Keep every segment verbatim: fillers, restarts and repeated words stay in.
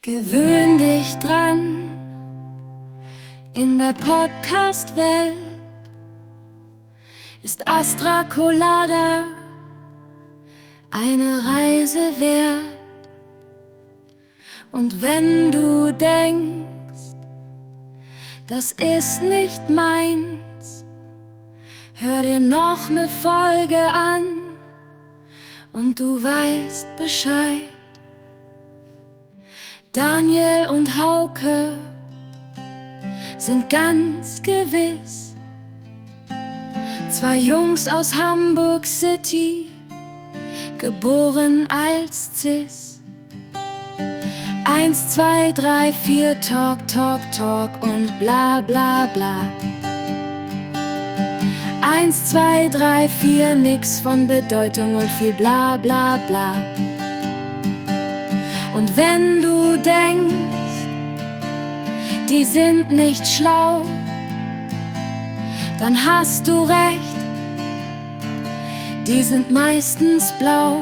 Gewöhn dich dran, in der Podcast-Welt ist Astra Colada eine Reise wert. Und wenn du denkst, das ist nicht meins, hör dir noch ne Folge an und du weißt Bescheid. Daniel und Hauke sind ganz gewiss zwei Jungs aus Hamburg City, geboren als Cis. Eins, zwei, drei, vier, Talk, Talk, Talk und bla bla bla. Eins, zwei, drei, vier, nix von Bedeutung und viel bla bla bla. Und wenn du denkst, die sind nicht schlau, dann hast du recht, die sind meistens blau.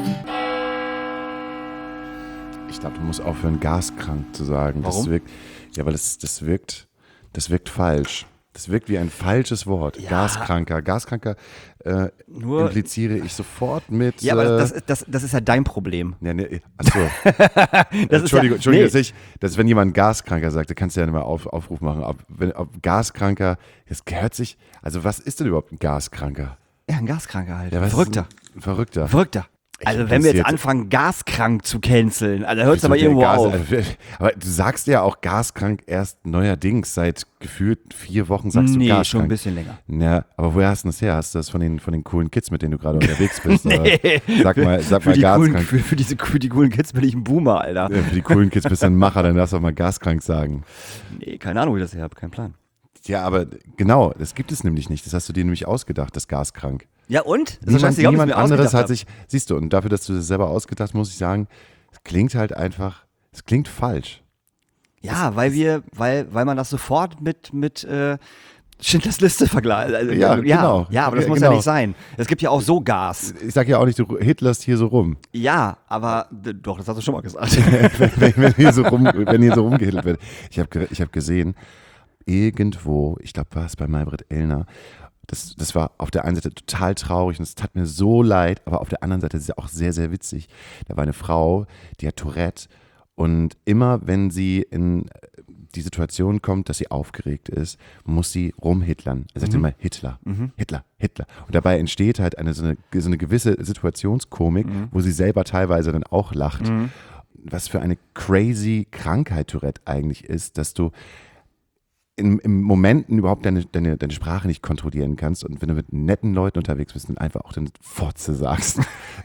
Ich glaube, du musst aufhören, gaskrank zu sagen. Warum? Das wirkt, ja, weil das, das wirkt, das wirkt falsch. Das wirkt wie ein falsches Wort. Ja. Gaskranker. Gaskranker äh, Nur- impliziere ich sofort mit. Ja, aber äh, das, das, das ist ja dein Problem. Ja, ne, achso. Das Entschuldigung, ist ja, Entschuldigung, nee. dass ich, dass wenn jemand Gaskranker sagt, da kannst du ja nicht mal auf, Aufruf machen. Ob, wenn, ob Gaskranker, das gehört sich, also was ist denn überhaupt ein Gaskranker? Ja, ein Gaskranker halt. Ja, was ist Verrückter. Ein Verrückter. Verrückter. Ich Also wenn wir jetzt interessiert- anfangen, gaskrank zu canceln, also hört es Wieso aber der irgendwo Gas- auf. also, aber du sagst ja auch gaskrank erst neuerdings, seit gefühlt vier Wochen sagst du Nee, gaskrank. schon ein bisschen länger. Ja, aber woher hast du das her? Hast du das von den, von den coolen Kids, mit denen du gerade unterwegs bist? Oder? Sag mal, sag für, mal die coolen, gaskrank. für, für, diese, für die coolen Kids bin ich ein Boomer, Alter. Ja, für die coolen Kids bist du ein Macher, dann darfst du auch mal gaskrank sagen. Nee, keine Ahnung, wie ich das her habe, kein Plan. Ja, aber genau, das gibt es nämlich nicht. Das hast du dir nämlich ausgedacht, das gaskrank. Ja und? Das ist Niemand, scheißegal, ob ich niemand mir anderes ausgedacht hat sich, siehst du, und dafür, dass du das selber ausgedacht hast, muss ich sagen, es klingt halt einfach, es klingt falsch. hab. Ja, weil wir, weil, weil man das sofort mit, mit äh, Schindlers Liste vergleicht. Also, Ja, genau. Ja, aber das Ja, muss genau. ja nicht sein. Es gibt ja auch so Gas. Ich sag ja auch nicht, du hitlerst hier so rum. Ja, aber d- doch, das hast du schon mal gesagt. wenn, wenn, hier so rum, wenn hier so rumgehittelt wird. Ich habe ich hab gesehen, irgendwo, ich glaube, war es bei Maybrit Illner, das, das war auf der einen Seite total traurig und es tat mir so leid, aber auf der anderen Seite ist es auch sehr, sehr witzig. Da war eine Frau, die hat Tourette und immer, wenn sie in die Situation kommt, dass sie aufgeregt ist, muss sie rumhitlern. Er sagt Mhm. immer Hitler, Hitler, Hitler. Und dabei entsteht halt eine so eine, so eine gewisse Situationskomik, Mhm. wo sie selber teilweise dann auch lacht. Was für eine crazy Krankheit Tourette eigentlich ist, dass du in, in Momenten überhaupt deine, deine, deine Sprache nicht kontrollieren kannst und wenn du mit netten Leuten unterwegs bist, dann einfach auch den Fotze sagst.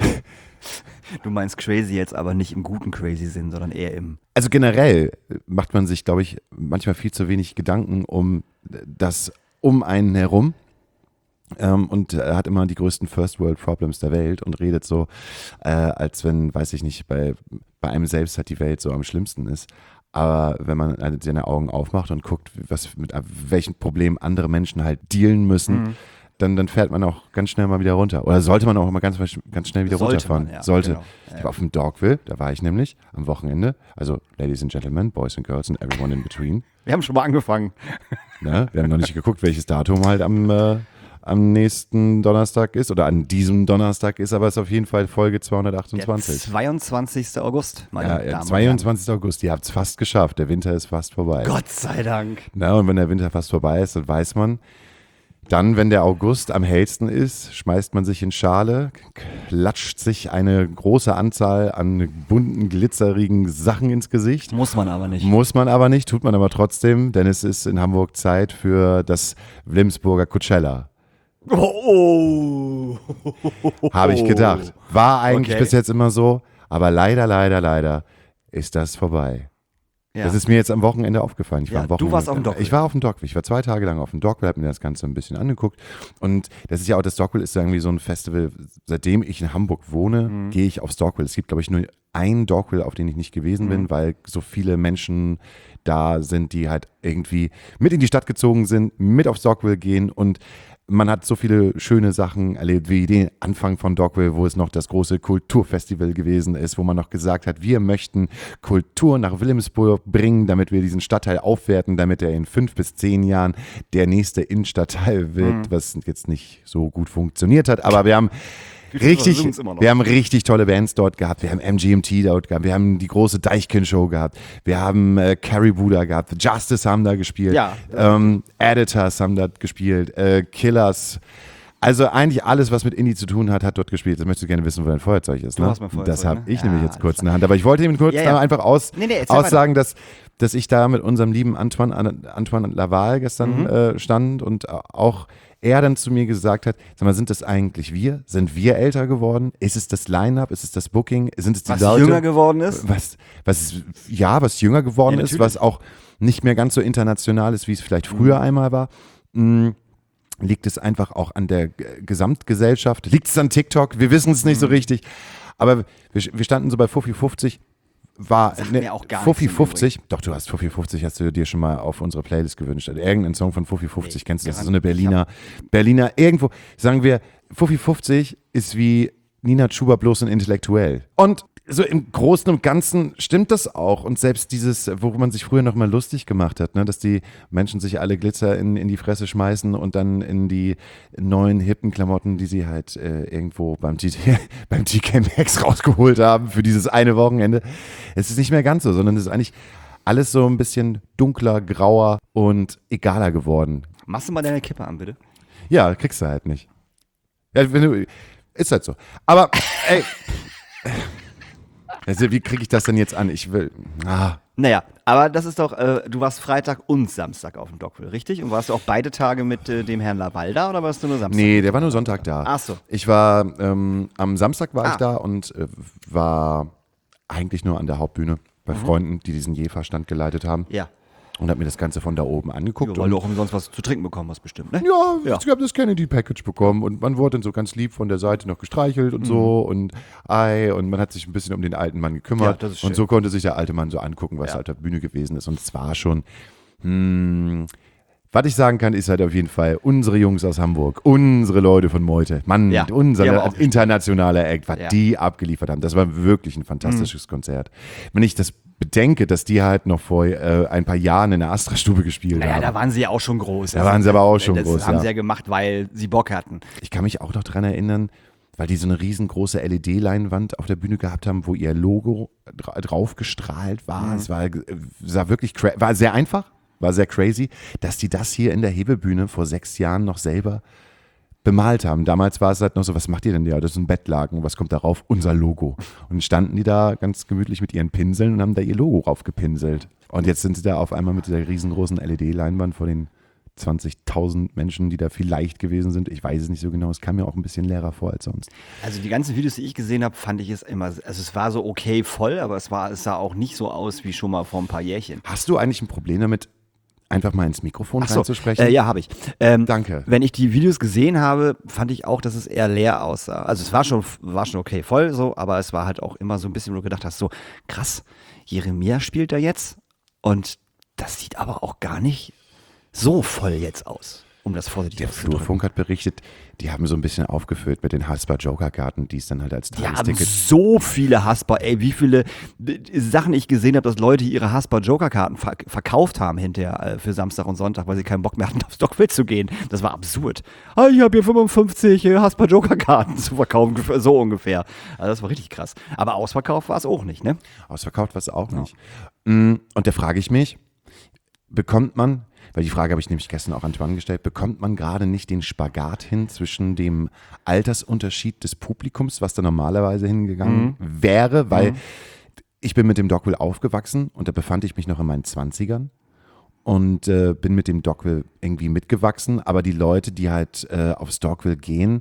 Du meinst crazy jetzt aber nicht im guten crazy Sinn, sondern eher im. Also generell macht man sich, glaube ich, manchmal viel zu wenig Gedanken um das um einen herum. Ähm, und er hat immer die größten First World Problems der Welt und redet so, äh, als wenn, weiß ich nicht, bei, bei einem selbst halt die Welt so am schlimmsten ist. Aber wenn man halt seine Augen aufmacht und guckt, was mit welchen Problemen andere Menschen halt dealen müssen, Mhm. dann, dann fährt man auch ganz schnell mal wieder runter. Oder sollte man auch mal ganz, ganz schnell wieder Sollte runterfahren. man, ja, sollte. genau. Ja, Ich war auf dem Dogville, da war ich nämlich am Wochenende. Also Ladies and Gentlemen, Boys and Girls and everyone in between. Wir haben schon mal angefangen. Ne? Wir haben noch nicht geguckt, welches Datum halt am, äh, am nächsten Donnerstag ist oder an diesem Donnerstag ist, aber es ist auf jeden Fall Folge Der zweihundertachtundzwanzig. zweiundzwanzigster August, meine Ja, Damen ja, und Herren. zweiundzwanzigster August, ihr habt es fast geschafft, der Winter ist fast vorbei. Gott sei Dank. Na, und wenn der Winter fast vorbei ist, dann weiß man, dann, wenn der August am hellsten ist, schmeißt man sich in Schale, klatscht sich eine große Anzahl an bunten, glitzerigen Sachen ins Gesicht. Muss man aber nicht. Muss man aber nicht, tut man aber trotzdem, denn es ist in Hamburg Zeit für das Wilmsburger Coachella. Oh, oh. Habe ich gedacht. War eigentlich Okay. bis jetzt immer so, aber leider, leider, leider ist das vorbei. Ja. Das ist mir jetzt am Wochenende aufgefallen. Ich Ja, war am du Wochenende, warst auf dem Dogville. Ich war auf dem Dogville. Ich war zwei Tage lang auf dem Dogville, habe mir das Ganze ein bisschen angeguckt. Und das ist ja auch, das Dogville ist irgendwie so ein Festival. Seitdem ich in Hamburg wohne, Mhm. gehe ich aufs Dogville. Es gibt, glaube ich, nur einen Dogville, auf den ich nicht gewesen Mhm. bin, weil so viele Menschen da sind, die halt irgendwie mit in die Stadt gezogen sind, mit aufs Dogville gehen und man hat so viele schöne Sachen erlebt, wie den Anfang von Dogville, wo es noch das große Kulturfestival gewesen ist, wo man noch gesagt hat, wir möchten Kultur nach Wilhelmsburg bringen, damit wir diesen Stadtteil aufwerten, damit er in fünf bis zehn Jahren der nächste Innenstadtteil wird, mhm. was jetzt nicht so gut funktioniert hat. Aber wir haben richtig, wir haben richtig tolle Bands dort gehabt. Wir haben M G M T dort gehabt. Wir haben die große Deichkind-Show gehabt. Wir haben äh, Caribou da gehabt. The Justice haben da gespielt. Ja. Ähm, Editors haben da gespielt. Äh, Killers. Also eigentlich alles, was mit Indie zu tun hat, hat dort gespielt. Das möchtest du gerne wissen, wo dein Feuerzeug ist. Ne? Du hast mein Feuerzeug, das habe ne? ich ja, nämlich jetzt kurz in der Hand. Aber ich wollte ihm kurz ja, ja. einfach aus, nee, nee, aussagen, dass, dass ich da mit unserem lieben Antoine, Antoine Laval gestern mhm. äh, stand und auch er dann zu mir gesagt hat, sag mal, sind das eigentlich wir? Sind wir älter geworden? Ist es das Line-Up? Ist es das Booking? Sind es die was Leute? Was jünger geworden ist? Was, was, ja, was jünger geworden ja, ist, was auch nicht mehr ganz so international ist, wie es vielleicht früher mhm. einmal war. Mhm. Liegt es einfach auch an der Gesamtgesellschaft? Liegt es an TikTok? Wir wissen es nicht mhm. so richtig. Aber wir, wir standen so bei Fuffi fünfzig. War ne, Fuffi fünfzig, doch du hast Fuffi fünfzig, hast du dir schon mal auf unsere Playlist gewünscht. Also irgendeinen Song von Fuffi fünfzig, nee, kennst du das? Das ist so eine Berliner, Berliner, irgendwo, sagen wir, Fuffi fünfzig ist wie Nina Chuba bloß ein Intellektuell. Und so im Großen und Ganzen stimmt das auch. Und selbst dieses, worüber man sich früher noch mal lustig gemacht hat, ne, dass die Menschen sich alle Glitzer in, in die Fresse schmeißen und dann in die neuen hippen Klamotten, die sie halt äh, irgendwo beim T T, beim T K Maxx rausgeholt haben für dieses eine Wochenende. Es ist nicht mehr ganz so, sondern es ist eigentlich alles so ein bisschen dunkler, grauer und egaler geworden. Machst du mal deine Kippe an, bitte? Ja, kriegst du halt nicht. Ja, wenn du, ist halt so. Aber, ey... Also wie kriege ich das denn jetzt an? Ich will. Ah. Naja, aber das ist doch, äh, du warst Freitag und Samstag auf dem Dogville, richtig? Und warst du auch beide Tage mit äh, dem Herrn Laval da oder warst du nur Samstag? Nee, der war nur Sonntag da. Ach so. Ich war, ähm, am Samstag war ah. ich da und äh, war eigentlich nur an der Hauptbühne bei mhm. Freunden, die diesen Jefa-Stand geleitet haben. Ja. Und habe mir das Ganze von da oben angeguckt. Ja, weil du auch umsonst was zu trinken bekommen hast, bestimmt, ne? Ja, ja. Ich habe das Kennedy-Package bekommen und man wurde dann so ganz lieb von der Seite noch gestreichelt und mhm. so und ei und man hat sich ein bisschen um den alten Mann gekümmert. Ja, das ist schön. Und so konnte sich der alte Mann so angucken, was ja. halt auf der Bühne gewesen ist. Und es war schon, hm, was ich sagen kann, ist halt auf jeden Fall unsere Jungs aus Hamburg, unsere Leute von Meute, Mann, ja. unser auch internationaler Act, was ja. die abgeliefert haben. Das war wirklich ein fantastisches mhm. Konzert. Wenn ich das bedenke, dass die halt noch vor äh, ein paar Jahren in der Astra-Stube gespielt naja, haben. Da waren sie ja auch schon groß. Da waren sie aber auch schon das groß, Das haben ja. sie ja gemacht, weil sie Bock hatten. Ich kann mich auch noch dran erinnern, weil die so eine riesengroße L E D-Leinwand auf der Bühne gehabt haben, wo ihr Logo dra- drauf gestrahlt war. Mhm. Es war, sah wirklich, cra- war sehr einfach, war sehr crazy, dass die das hier in der Hebebühne vor sechs Jahren noch selber bemalt haben. Damals war es halt noch so, was macht ihr denn da? Das ist ein Bettlaken. Was kommt darauf? Unser Logo. Und standen die da ganz gemütlich mit ihren Pinseln und haben da ihr Logo raufgepinselt. Und jetzt sind sie da auf einmal mit dieser riesengroßen L E D-Leinwand vor den zwanzigtausend Menschen, die da vielleicht gewesen sind. Ich weiß es nicht so genau. Es kam mir auch ein bisschen leerer vor als sonst. Also die ganzen Videos, die ich gesehen habe, fand ich es immer, also es war so okay voll, aber es war, es sah auch nicht so aus wie schon mal vor ein paar Jährchen. Hast du eigentlich ein Problem damit, einfach mal ins Mikrofon Ach so, reinzusprechen? Äh, ja, habe ich. Ähm, Danke. Wenn ich die Videos gesehen habe, fand ich auch, dass es eher leer aussah. Also es war schon, war schon okay voll so, aber es war halt auch immer so ein bisschen, wo du gedacht hast, so krass, Jeremia spielt da jetzt und das sieht aber auch gar nicht so voll jetzt aus, um das vorsichtig Der auszudrücken. Flurfunk hat berichtet, die haben so ein bisschen aufgefüllt mit den Haspa-Joker-Karten, die es dann halt als Die haben Tagesticket... so viele Haspa, ey, wie viele Sachen ich gesehen habe, dass Leute ihre Haspa-Joker-Karten ver- verkauft haben hinterher äh, für Samstag und Sonntag, weil sie keinen Bock mehr hatten, aufs Dogville zu gehen. Das war absurd. Ah, ich habe hier fünfundfünfzig äh, Haspa-Joker-Karten zu verkaufen, so ungefähr. Also das war richtig krass. Aber ausverkauft war es auch nicht, ne? Ausverkauft war es auch Ja. nicht. Mm, Und da frage ich mich, bekommt man, weil die Frage habe ich nämlich gestern auch Antoine gestellt, bekommt man gerade nicht den Spagat hin zwischen dem Altersunterschied des Publikums, was da normalerweise hingegangen Mhm. wäre, weil Mhm. ich bin mit dem Dogville aufgewachsen und da befand ich mich noch in meinen Zwanzigern und äh, bin mit dem Dogville irgendwie mitgewachsen, aber die Leute, die halt äh, aufs Dogville gehen,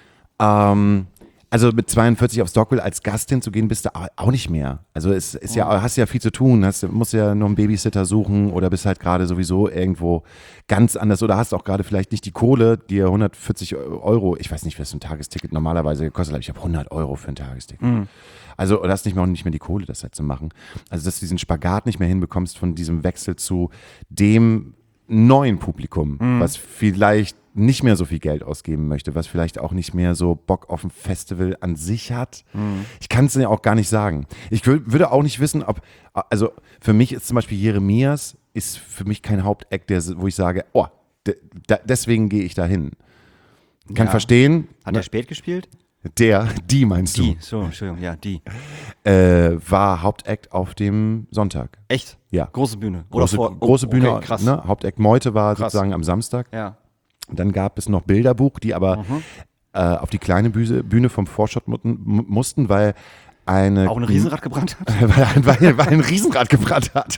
ähm, also mit zweiundvierzig aufs Dogville als Gast hinzugehen, bist du auch nicht mehr. Also es ist ja, hast ja viel zu tun, hast, musst ja noch einen Babysitter suchen oder bist halt gerade sowieso irgendwo ganz anders oder hast auch gerade vielleicht nicht die Kohle, dir hundertvierzig Euro, ich weiß nicht, was so ein Tagesticket normalerweise gekostet hat, ich habe hundert Euro für ein Tagesticket. Mhm. Also oder hast nicht mehr, nicht mehr die Kohle, das halt zu machen. Also dass du diesen Spagat nicht mehr hinbekommst von diesem Wechsel zu dem neuen Publikum, Mhm. was vielleicht nicht mehr so viel Geld ausgeben möchte, was vielleicht auch nicht mehr so Bock auf ein Festival an sich hat. Mhm. Ich kann es ja auch gar nicht sagen. Ich wür- würde auch nicht wissen, ob, also für mich ist zum Beispiel Jeremias, ist für mich kein Hauptact, der, wo ich sage, oh, de, da, deswegen gehe ich da hin. Kann Ja. verstehen. Hat er spät gespielt? Der, die meinst Die, du, so, Entschuldigung, ja, die. äh, war Hauptact auf dem Sonntag. Echt? Ja. Große Bühne. Oder Große, vor- oh, große Bühne, okay, krass. ne? Hauptact Meute war Krass. sozusagen am Samstag. Ja. Dann gab es noch Bilderbuch, die aber Mhm. äh, auf die kleine Bühne, Bühne vom Vorschott mu- mu- mussten, weil eine Auch ein Riesenrad gebrannt hat? weil, weil, weil ein Riesenrad gebrannt hat.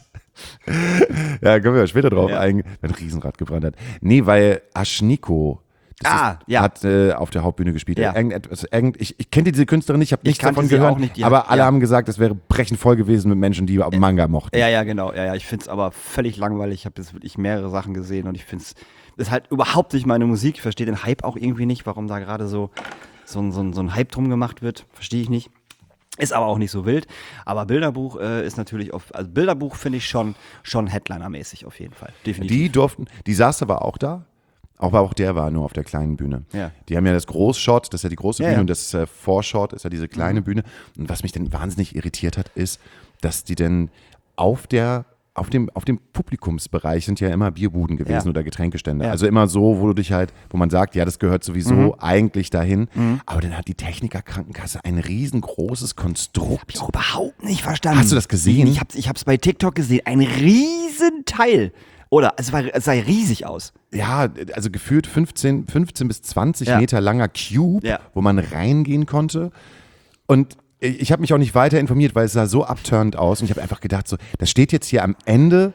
Ja, kommen wir später drauf Ja. ein, wenn ein Riesenrad gebrannt hat. Nee, weil Aschniko das Ah, ist, ja. hat äh, auf der Hauptbühne gespielt. Ja. Irgendetwas, irgend, ich ich kenne diese Künstlerin nicht, ich habe nichts kannte davon sie gehört, auch nicht, die aber hat- alle ja. haben gesagt, es wäre brechend voll gewesen mit Menschen, die Manga mochten. Ja, ja, genau. Ja, ja. Ich finde es aber völlig langweilig. Ich habe jetzt wirklich mehrere Sachen gesehen und ich finde es ist halt überhaupt nicht meine Musik. Ich verstehe den Hype auch irgendwie nicht, warum da gerade so, so, ein- so, ein- so ein Hype drum gemacht wird. Verstehe ich nicht. Ist aber auch nicht so wild. Aber Bilderbuch äh, ist natürlich, auf, also Bilderbuch finde ich schon, schon Headliner-mäßig auf jeden Fall. Definitiv. Die durften, die Disaster war auch da, aber auch der war nur auf der kleinen Bühne. Ja. Die haben ja das Großshot, das ist ja die große Ja, Bühne ja. und das äh, Vorshot ist ja diese kleine Bühne. Und was mich dann wahnsinnig irritiert hat, ist, dass die denn auf der Auf dem, auf dem Publikumsbereich sind ja immer Bierbuden gewesen Ja. oder Getränkestände. Ja. Also immer so, wo du dich halt, wo man sagt, ja, das gehört sowieso Mhm. eigentlich dahin. Aber dann hat die Techniker-Krankenkasse ein riesengroßes Konstrukt. ich auch überhaupt nicht verstanden. Hast du das gesehen? Ich hab's, ich hab's bei TikTok gesehen. Ein Riesenteil. Oder? Es, war, es sah riesig aus. Ja, also gefühlt fünfzehn, fünfzehn bis zwanzig Ja. Meter langer Cube, Ja. wo man reingehen konnte. Und ich ich habe mich auch nicht weiter informiert, weil es sah so abturnt aus. Und ich habe einfach gedacht, so, das steht jetzt hier am Ende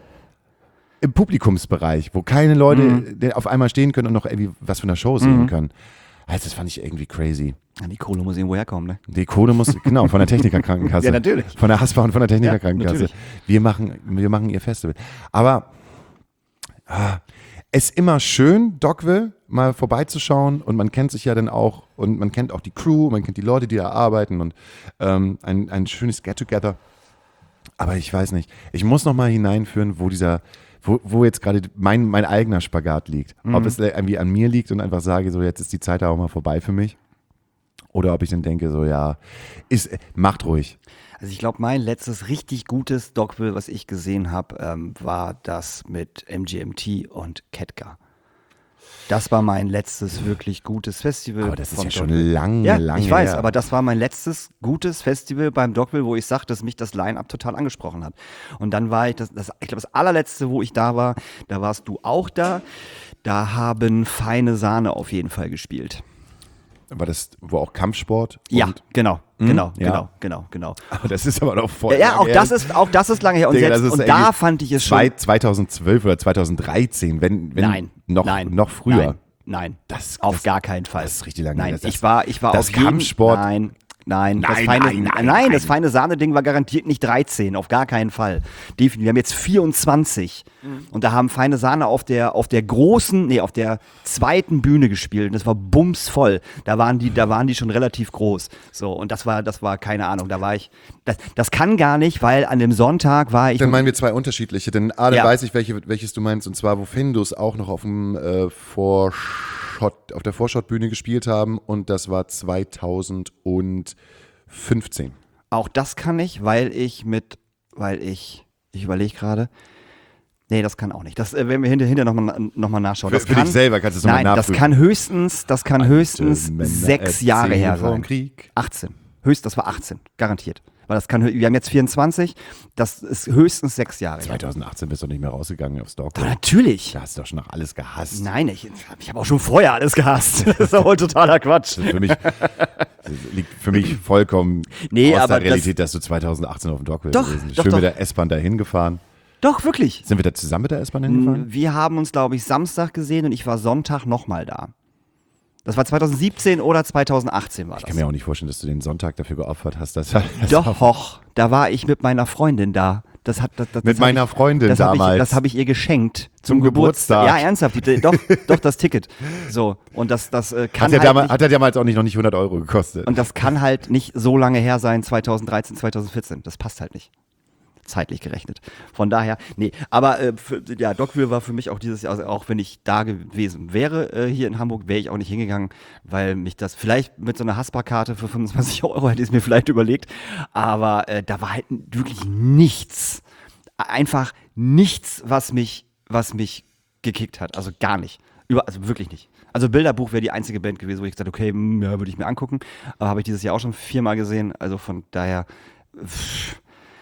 im Publikumsbereich, wo keine Leute Mhm. die auf einmal stehen können und noch irgendwie was von der Show sehen können. Also das fand ich irgendwie crazy. Ja, die Kohle muss irgendwo herkommen, ne? Die Kohle muss, genau, von der Technikerkrankenkasse. Ja, natürlich. Von der Haspa und von der Technikerkrankenkasse. natürlich. wir, machen, wir machen ihr Festival. Aber ah, es ist immer schön, Dogville mal vorbeizuschauen und man kennt sich ja dann auch und man kennt auch die Crew, man kennt die Leute, die da arbeiten und ähm, ein, ein schönes Get-Together. Aber ich weiß nicht, ich muss noch mal hineinführen, wo dieser, wo, wo jetzt gerade mein, mein eigener Spagat liegt. Ob es irgendwie an mir liegt und einfach sage, so jetzt ist die Zeit auch mal vorbei für mich. Oder ob ich dann denke, so ja, ist, macht ruhig. Also ich glaube, mein letztes richtig gutes Dogville, was ich gesehen habe, ähm, war das mit M G M T und Ketka. Das war mein letztes wirklich gutes Festival. Aber das ist vom ja schon Dogville. lange, ja, lange ich weiß, her. aber das war mein letztes gutes Festival beim Dogville, wo ich sage, dass mich das Line-Up total angesprochen hat. Und dann war ich, das, das, ich glaube, das allerletzte, wo ich da war, da warst du auch da. Da haben Feine Sahne auf jeden Fall gespielt. War das, wo auch Kampfsport? Ja, und- genau, genau, ja. genau, genau, genau. Aber das ist aber noch voll. Ja, ja, lange auch her. das ist, auch das ist lange her. Und, Digga, jetzt, das ist und irgendwie da fand ich es schon. zwei- zweitausendzwölf oder zweitausenddreizehn, wenn, wenn Nein, noch, nein, noch früher. Nein, nein Das- auf das- gar keinen Fall. das ist richtig lange Nein, her. Das- ich war, ich war das auf jeden, Kampfsport- Nein, nein, das Nein, feine, nein, nein, nein, das nein. feine Sahne-Ding war garantiert nicht dreizehn, auf gar keinen Fall. Definitiv. Wir haben jetzt vierundzwanzig und da haben feine Sahne auf der, auf der großen, nee, auf der zweiten Bühne gespielt und das war bumsvoll. Da waren die, da waren die schon relativ groß. So, und das war, das war keine Ahnung, da war ich, das, das kann gar nicht, weil an dem Sonntag war ich. Dann meinen wir zwei unterschiedliche, denn A, dann Ja. weiß ich, welche, welches du meinst, und zwar, wo Findus auch noch auf dem äh, Vorschott, auf der Vorschott-Bühne gespielt haben, und das war zweitausendfünfzehn. Auch das kann ich, weil ich mit, weil ich, ich überlege gerade, nee, das kann auch nicht. Das äh, werden wir hinter, hinter nochmal noch mal nachschauen. Für- Das für kann, dich selber kannst du es noch mal Nein, das nachprüfen. kann höchstens, das kann höchstens Männer sechs Jahre erzählen her vom sein. Krieg. achtzehn. Höchst, das war achtzehn, garantiert. Weil das kann, hö- wir haben jetzt vierundzwanzig, das ist höchstens sechs Jahre her. zweitausendachtzehn bist du nicht mehr rausgegangen aufs Dog. Aber natürlich. Da hast du doch schon noch alles gehasst. Nein, ich, ich habe auch schon vorher alles gehasst. Das ist doch wohl totaler Quatsch. Für mich liegt für mich vollkommen Nee, aus aber der Realität, dass du zweitausendachtzehn auf dem Dog bist. Doch, gewesen. doch, Schön doch. mit der S-Bahn dahin gefahren. Doch, wirklich. Sind wir da zusammen mit der S-Bahn hingefahren? Wir haben uns, glaube ich, Samstag gesehen und ich war Sonntag nochmal da. Das war zweitausendsiebzehn oder zweitausendachtzehn war Ich das. kann mir auch nicht vorstellen, dass du den Sonntag dafür geopfert hast. Dass, dass Doch, da war ich mit meiner Freundin da. Das hat, das, das, Mit das meiner hab ich, Freundin das hab damals. Ich, das habe ich ihr geschenkt Zum zum, Geburtstag. Ja, ernsthaft. Die, doch, doch, das Ticket. So, und das, das äh, kann Hat ja, halt damals, nicht, hat ja damals auch nicht noch nicht hundert Euro gekostet. und das kann halt nicht so lange her sein, zweitausenddreizehn, zweitausendvierzehn. Das passt halt nicht. zeitlich gerechnet. Von daher, nee, aber äh, für, ja, Dogville war für mich auch dieses Jahr, also auch wenn ich da gewesen wäre äh, hier in Hamburg, wäre ich auch nicht hingegangen, weil mich das vielleicht mit so einer Haspa-Karte für fünfundzwanzig Euro hätte ich es mir vielleicht überlegt, aber äh, da war halt wirklich nichts, einfach nichts, was mich, was mich gekickt hat, also gar nicht, Über, also wirklich nicht. Also Bilderbuch wäre die einzige Band gewesen, wo ich gesagt habe, okay, mh, ja, würde ich mir angucken, aber habe ich dieses Jahr auch schon viermal gesehen, also von daher pff,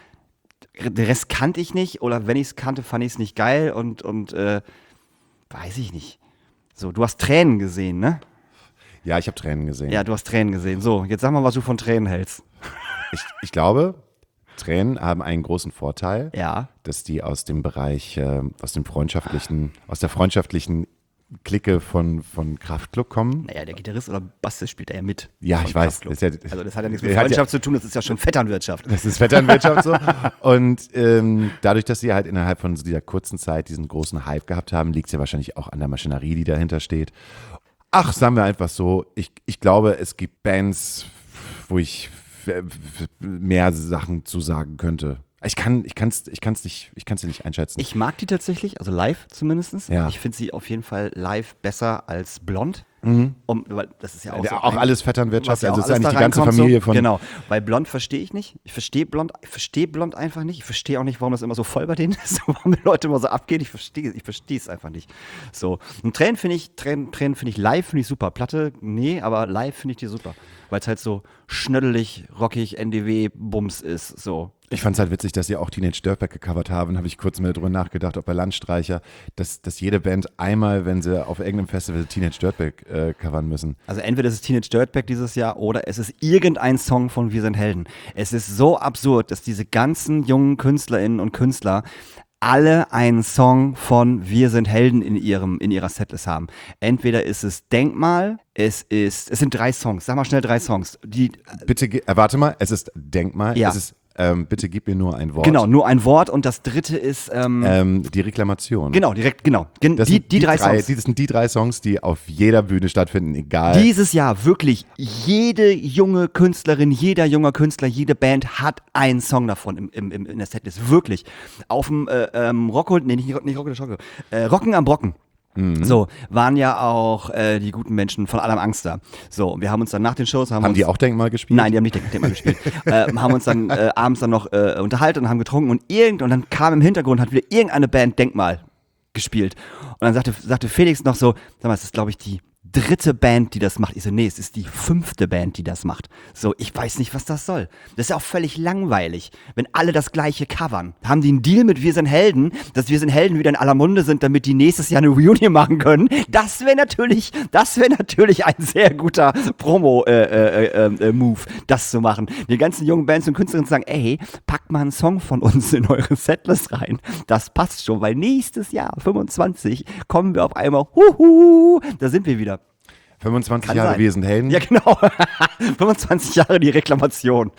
den Rest kannte ich nicht oder wenn ich es kannte, fand ich es nicht geil und, und äh, weiß ich nicht. So, du hast Tränen gesehen, ne? Ja, ich habe Tränen gesehen. Ja, du hast Tränen gesehen. So, jetzt sag mal, was du von Tränen hältst. Ich, ich glaube, Tränen haben einen großen Vorteil, Ja. dass die aus dem Bereich, äh, aus dem freundschaftlichen, aus der freundschaftlichen Clique von, von Kraftklub kommen. Naja, der Gitarrist oder Bassist spielt da ja mit. Ja, Von ich weiß. Kraftklub. Das ist ja, Also das hat ja nichts mit der hat Freundschaft zu tun, das ist ja schon Vetternwirtschaft. Das ist Vetternwirtschaft so. Und ähm, dadurch, dass sie halt innerhalb von so dieser kurzen Zeit diesen großen Hype gehabt haben, liegt es ja wahrscheinlich auch an der Maschinerie, die dahinter steht. Ach, sagen wir einfach so, ich, ich glaube, es gibt Bands, wo ich f- f- mehr Sachen zu sagen könnte. Ich kann ich kann's, ich kann's nicht, ich kann's nicht einschätzen. Ich mag die tatsächlich, also live zumindest. Ja. Ich finde sie auf jeden Fall live besser als Blond. Mhm. Um, weil das ist ja auch, Ja, so auch ein- alles Vetternwirtschaft, was ja also auch es ist alles eigentlich da die ganze reinkommt, Familie so. von. Genau, bei Blond verstehe ich nicht. Ich verstehe Blond, ich verstehe Blond einfach nicht. Ich verstehe auch nicht, warum das immer so voll bei denen ist, warum die Leute immer so abgehen. Ich verstehe ich verstehe es einfach nicht. So, und Tränen finde ich, Tränen, Tränen finde ich live, finde ich super. Platte, nee, aber live finde ich die super. Weil es halt so schnöddelig, rockig, N D W-Bums ist, so. Ich fand es halt witzig, dass sie auch Teenage Dirtbag gecovert haben. Habe ich kurz mal drüber nachgedacht, ob bei Landstreicher, dass, dass jede Band einmal, wenn sie auf irgendeinem Festival Teenage Dirtbag äh, covern müssen. Also entweder ist es Teenage Dirtbag dieses Jahr oder es ist irgendein Song von Wir sind Helden. Es ist so absurd, dass diese ganzen jungen Künstlerinnen und Künstler alle einen Song von Wir sind Helden in ihrem in ihrer Setlist haben. Entweder ist es Denkmal, es ist es sind drei Songs. Sag mal schnell drei Songs. Die Bitte, ge- äh, warte mal, es ist Denkmal, Ja. es ist ähm, bitte gib mir nur ein Wort. genau, nur ein Wort und das dritte ist ähm, Ähm, die Reklamation. genau, direkt genau. Gen Das die, sind die drei Songs. Die, das sind die drei Songs, die auf jeder Bühne stattfinden, egal. Dieses Jahr wirklich jede junge Künstlerin, jeder junger Künstler, jede Band hat einen Song davon im, im, im, in der Setlist. Wirklich. Auf dem äh, ähm, Rocco, nee, nicht, nicht Rocco, Schocke, äh, Rocken am Brocken. Mhm. So, waren ja auch äh, die guten Menschen von Allem Angst da. So, und wir haben uns dann nach den Shows... Haben, haben uns, die auch Denkmal gespielt? Nein, die haben nicht Denk- Denkmal gespielt. äh, haben uns dann äh, abends dann noch äh, unterhalten und haben getrunken und irgend und dann kam im Hintergrund, hat wieder irgendeine Band Denkmal gespielt. Und dann sagte, sagte Felix noch so, sag mal, das ist glaube ich die dritte Band, die das macht. Ich so, nee, es ist die fünfte Band, die das macht. So, ich weiß nicht, was das soll. Das ist ja auch völlig langweilig, wenn alle das gleiche covern. Haben die einen Deal mit Wir sind Helden, dass Wir sind Helden wieder in aller Munde sind, damit die nächstes Jahr eine Reunion machen können? Das wäre natürlich, das wäre natürlich ein sehr guter Promo-Move, äh, äh, äh, Move, das zu machen. Die ganzen jungen Bands und Künstlerinnen sagen, ey, packt mal einen Song von uns in eure Setlist rein. Das passt schon, weil nächstes Jahr, fünfundzwanzig, kommen wir auf einmal, huhu, da sind wir wieder. fünfundzwanzig Kann Jahre sein. Wir sind Helden. Ja, genau. fünfundzwanzig Jahre die Reklamation.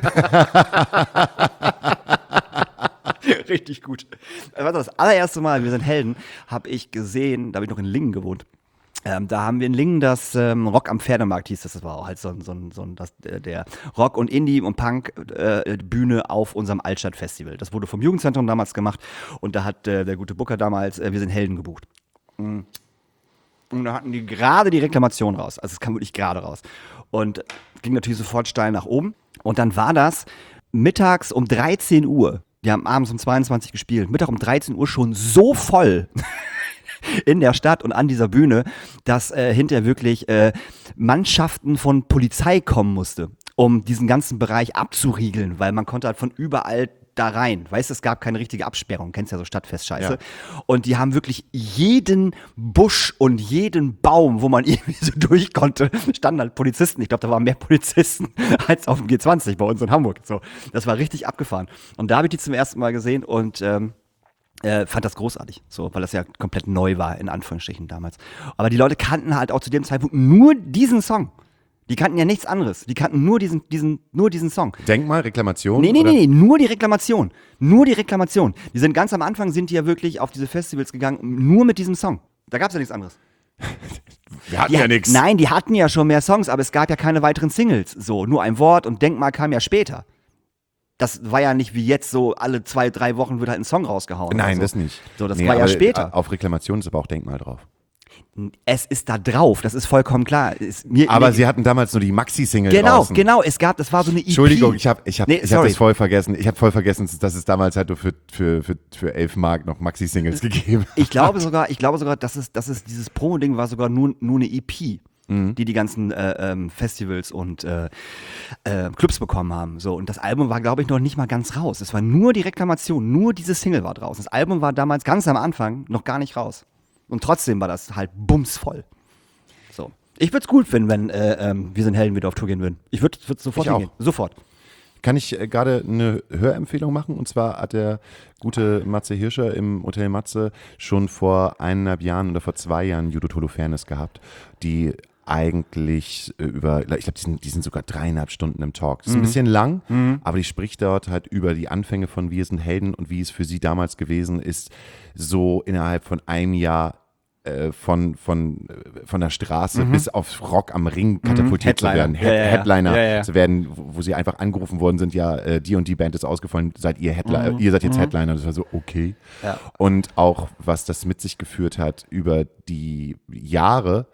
Richtig gut. Also das allererste Mal, wir sind Helden, habe ich gesehen, da habe ich noch in Lingen gewohnt. Ähm, da haben wir in Lingen das ähm, Rock am Pferdemarkt hieß das. Das war auch halt so ein, so ein, so ein das, der, der Rock- und Indie- und Punk-Bühne äh, auf unserem Altstadtfestival. Das wurde vom Jugendzentrum damals gemacht und da hat äh, der gute Booker damals äh, Wir sind Helden gebucht. Und da hatten die gerade die Reklamation raus. Also es kam wirklich gerade raus. Und ging natürlich sofort steil nach oben. Und dann war das mittags um dreizehn Uhr. Die haben abends um zweiundzwanzig gespielt. Mittag um dreizehn Uhr schon so voll in der Stadt und an dieser Bühne, dass äh, hinterher wirklich äh, Mannschaften von Polizei kommen musste, um diesen ganzen Bereich abzuriegeln, weil man konnte halt von überall da rein. Weißt du, es gab keine richtige Absperrung. Kennst ja so Stadtfest-Scheiße. Ja. Und die haben wirklich jeden Busch und jeden Baum, wo man irgendwie so durch konnte, standen halt Polizisten. Ich glaube, da waren mehr Polizisten als auf dem G zwanzig bei uns in Hamburg. So, das war richtig abgefahren. Und da habe ich die zum ersten Mal gesehen und ähm, äh, fand das großartig, so, weil das ja komplett neu war, in Anführungsstrichen damals. Aber die Leute kannten halt auch zu dem Zeitpunkt nur diesen Song. Die kannten ja nichts anderes. Die kannten nur diesen, diesen, nur diesen Song. Denkmal, Reklamation? Nee, nee, oder? nee, nee, nur die Reklamation. Nur die Reklamation. Die sind ganz am Anfang, sind die ja wirklich auf diese Festivals gegangen, nur mit diesem Song. Da gab es ja nichts anderes. Wir hatten Die, ja nichts. Nein, die hatten ja schon mehr Songs, aber es gab ja keine weiteren Singles. So, nur ein Wort und Denkmal kam ja später. Das war ja nicht wie jetzt so, alle zwei, drei Wochen wird halt ein Song rausgehauen. Nein, so. das nicht. So, das Nee, war ja aber später. Auf Reklamation ist aber auch Denkmal drauf. Es ist da drauf, das ist vollkommen klar. Ist mir, Aber mir, sie hatten damals nur die Maxi-Single Genau, draußen. genau, es gab, das war so eine E P. Entschuldigung, ich habe ich hab, Nee, ich hab sorry. das voll vergessen. Ich habe voll vergessen, dass es damals halt nur für, für, für, für elf Mark noch Maxi-Singles gegeben hat. Ich glaube sogar, ich glaube sogar, dass es, dass es dieses Promo-Ding war sogar nur, nur eine E P, Mhm. die die ganzen äh, ähm, Festivals und äh, äh, Clubs bekommen haben. So, und das Album war, glaube ich, noch nicht mal ganz raus. Es war nur die Reklamation, nur diese Single war draußen. Das Album war damals ganz am Anfang noch gar nicht raus. Und trotzdem war das halt bumsvoll. So. Ich würde es gut finden, wenn äh, ähm, wir sind Helden wieder auf Tour gehen würden. Ich würde würd sofort Ich auch. hingehen. Sofort. Kann ich äh, gerade eine Hörempfehlung machen? Und zwar hat der gute Matze Hirscher im Hotel Matze schon vor eineinhalb Jahren oder vor zwei Jahren Judith Holofernes gehabt, die eigentlich äh, über, ich glaube, die sind, die sind sogar dreieinhalb Stunden im Talk. Das ist ein bisschen lang, aber die spricht dort halt über die Anfänge von Wir sind Helden und wie es für sie damals gewesen ist, so innerhalb von einem Jahr äh, von, von, äh, von der Straße bis auf Rock am Ring katapultiert zu Headliner. werden. Head Ja, ja, ja. Headliner Ja, ja. zu werden, wo, wo sie einfach angerufen worden sind, ja, äh, die und die Band ist ausgefallen, seid ihr Headliner, ihr seid jetzt Headliner. Das war so, okay. Ja. Und auch, was das mit sich geführt hat, über die Jahre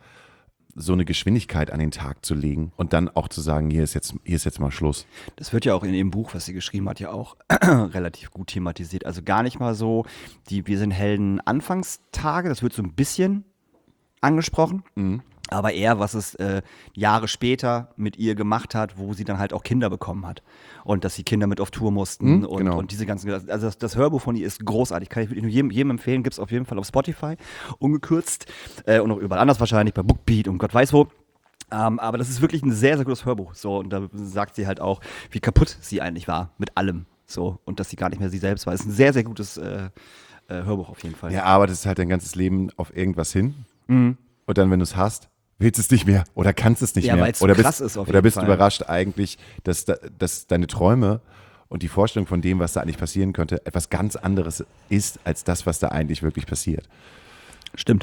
so eine Geschwindigkeit an den Tag zu legen und dann auch zu sagen, hier ist jetzt, hier ist jetzt mal Schluss. Das wird ja auch in dem Buch, was sie geschrieben hat, ja auch relativ gut thematisiert. Also gar nicht mal so die Wir sind Helden Anfangstage, das wird so ein bisschen angesprochen. Aber eher, was es äh, Jahre später mit ihr gemacht hat, wo sie dann halt auch Kinder bekommen hat. Und dass sie Kinder mit auf Tour mussten Mhm, und, genau. und diese ganzen, also das, das Hörbuch von ihr ist großartig. Kann ich wirklich nur jedem, jedem empfehlen, gibt es auf jeden Fall auf Spotify, ungekürzt äh, und auch überall anders wahrscheinlich, bei Bookbeat und Gott weiß wo. Ähm, aber das ist wirklich ein sehr, sehr gutes Hörbuch. So, und da sagt sie halt auch, wie kaputt sie eigentlich war mit allem. So, und dass sie gar nicht mehr sie selbst war. Das ist ein sehr, sehr gutes äh, äh, Hörbuch auf jeden Fall. Ja, arbeitest halt dein ganzes Leben auf irgendwas hin und dann, wenn du es hast, willst es nicht mehr oder kannst es nicht Ja, mehr. weil's so oder krass bist, ist auf oder jeden bist Fall. überrascht eigentlich, dass, da, dass deine Träume und die Vorstellung von dem, was da eigentlich passieren könnte, etwas ganz anderes ist, als das, was da eigentlich wirklich passiert. Stimmt.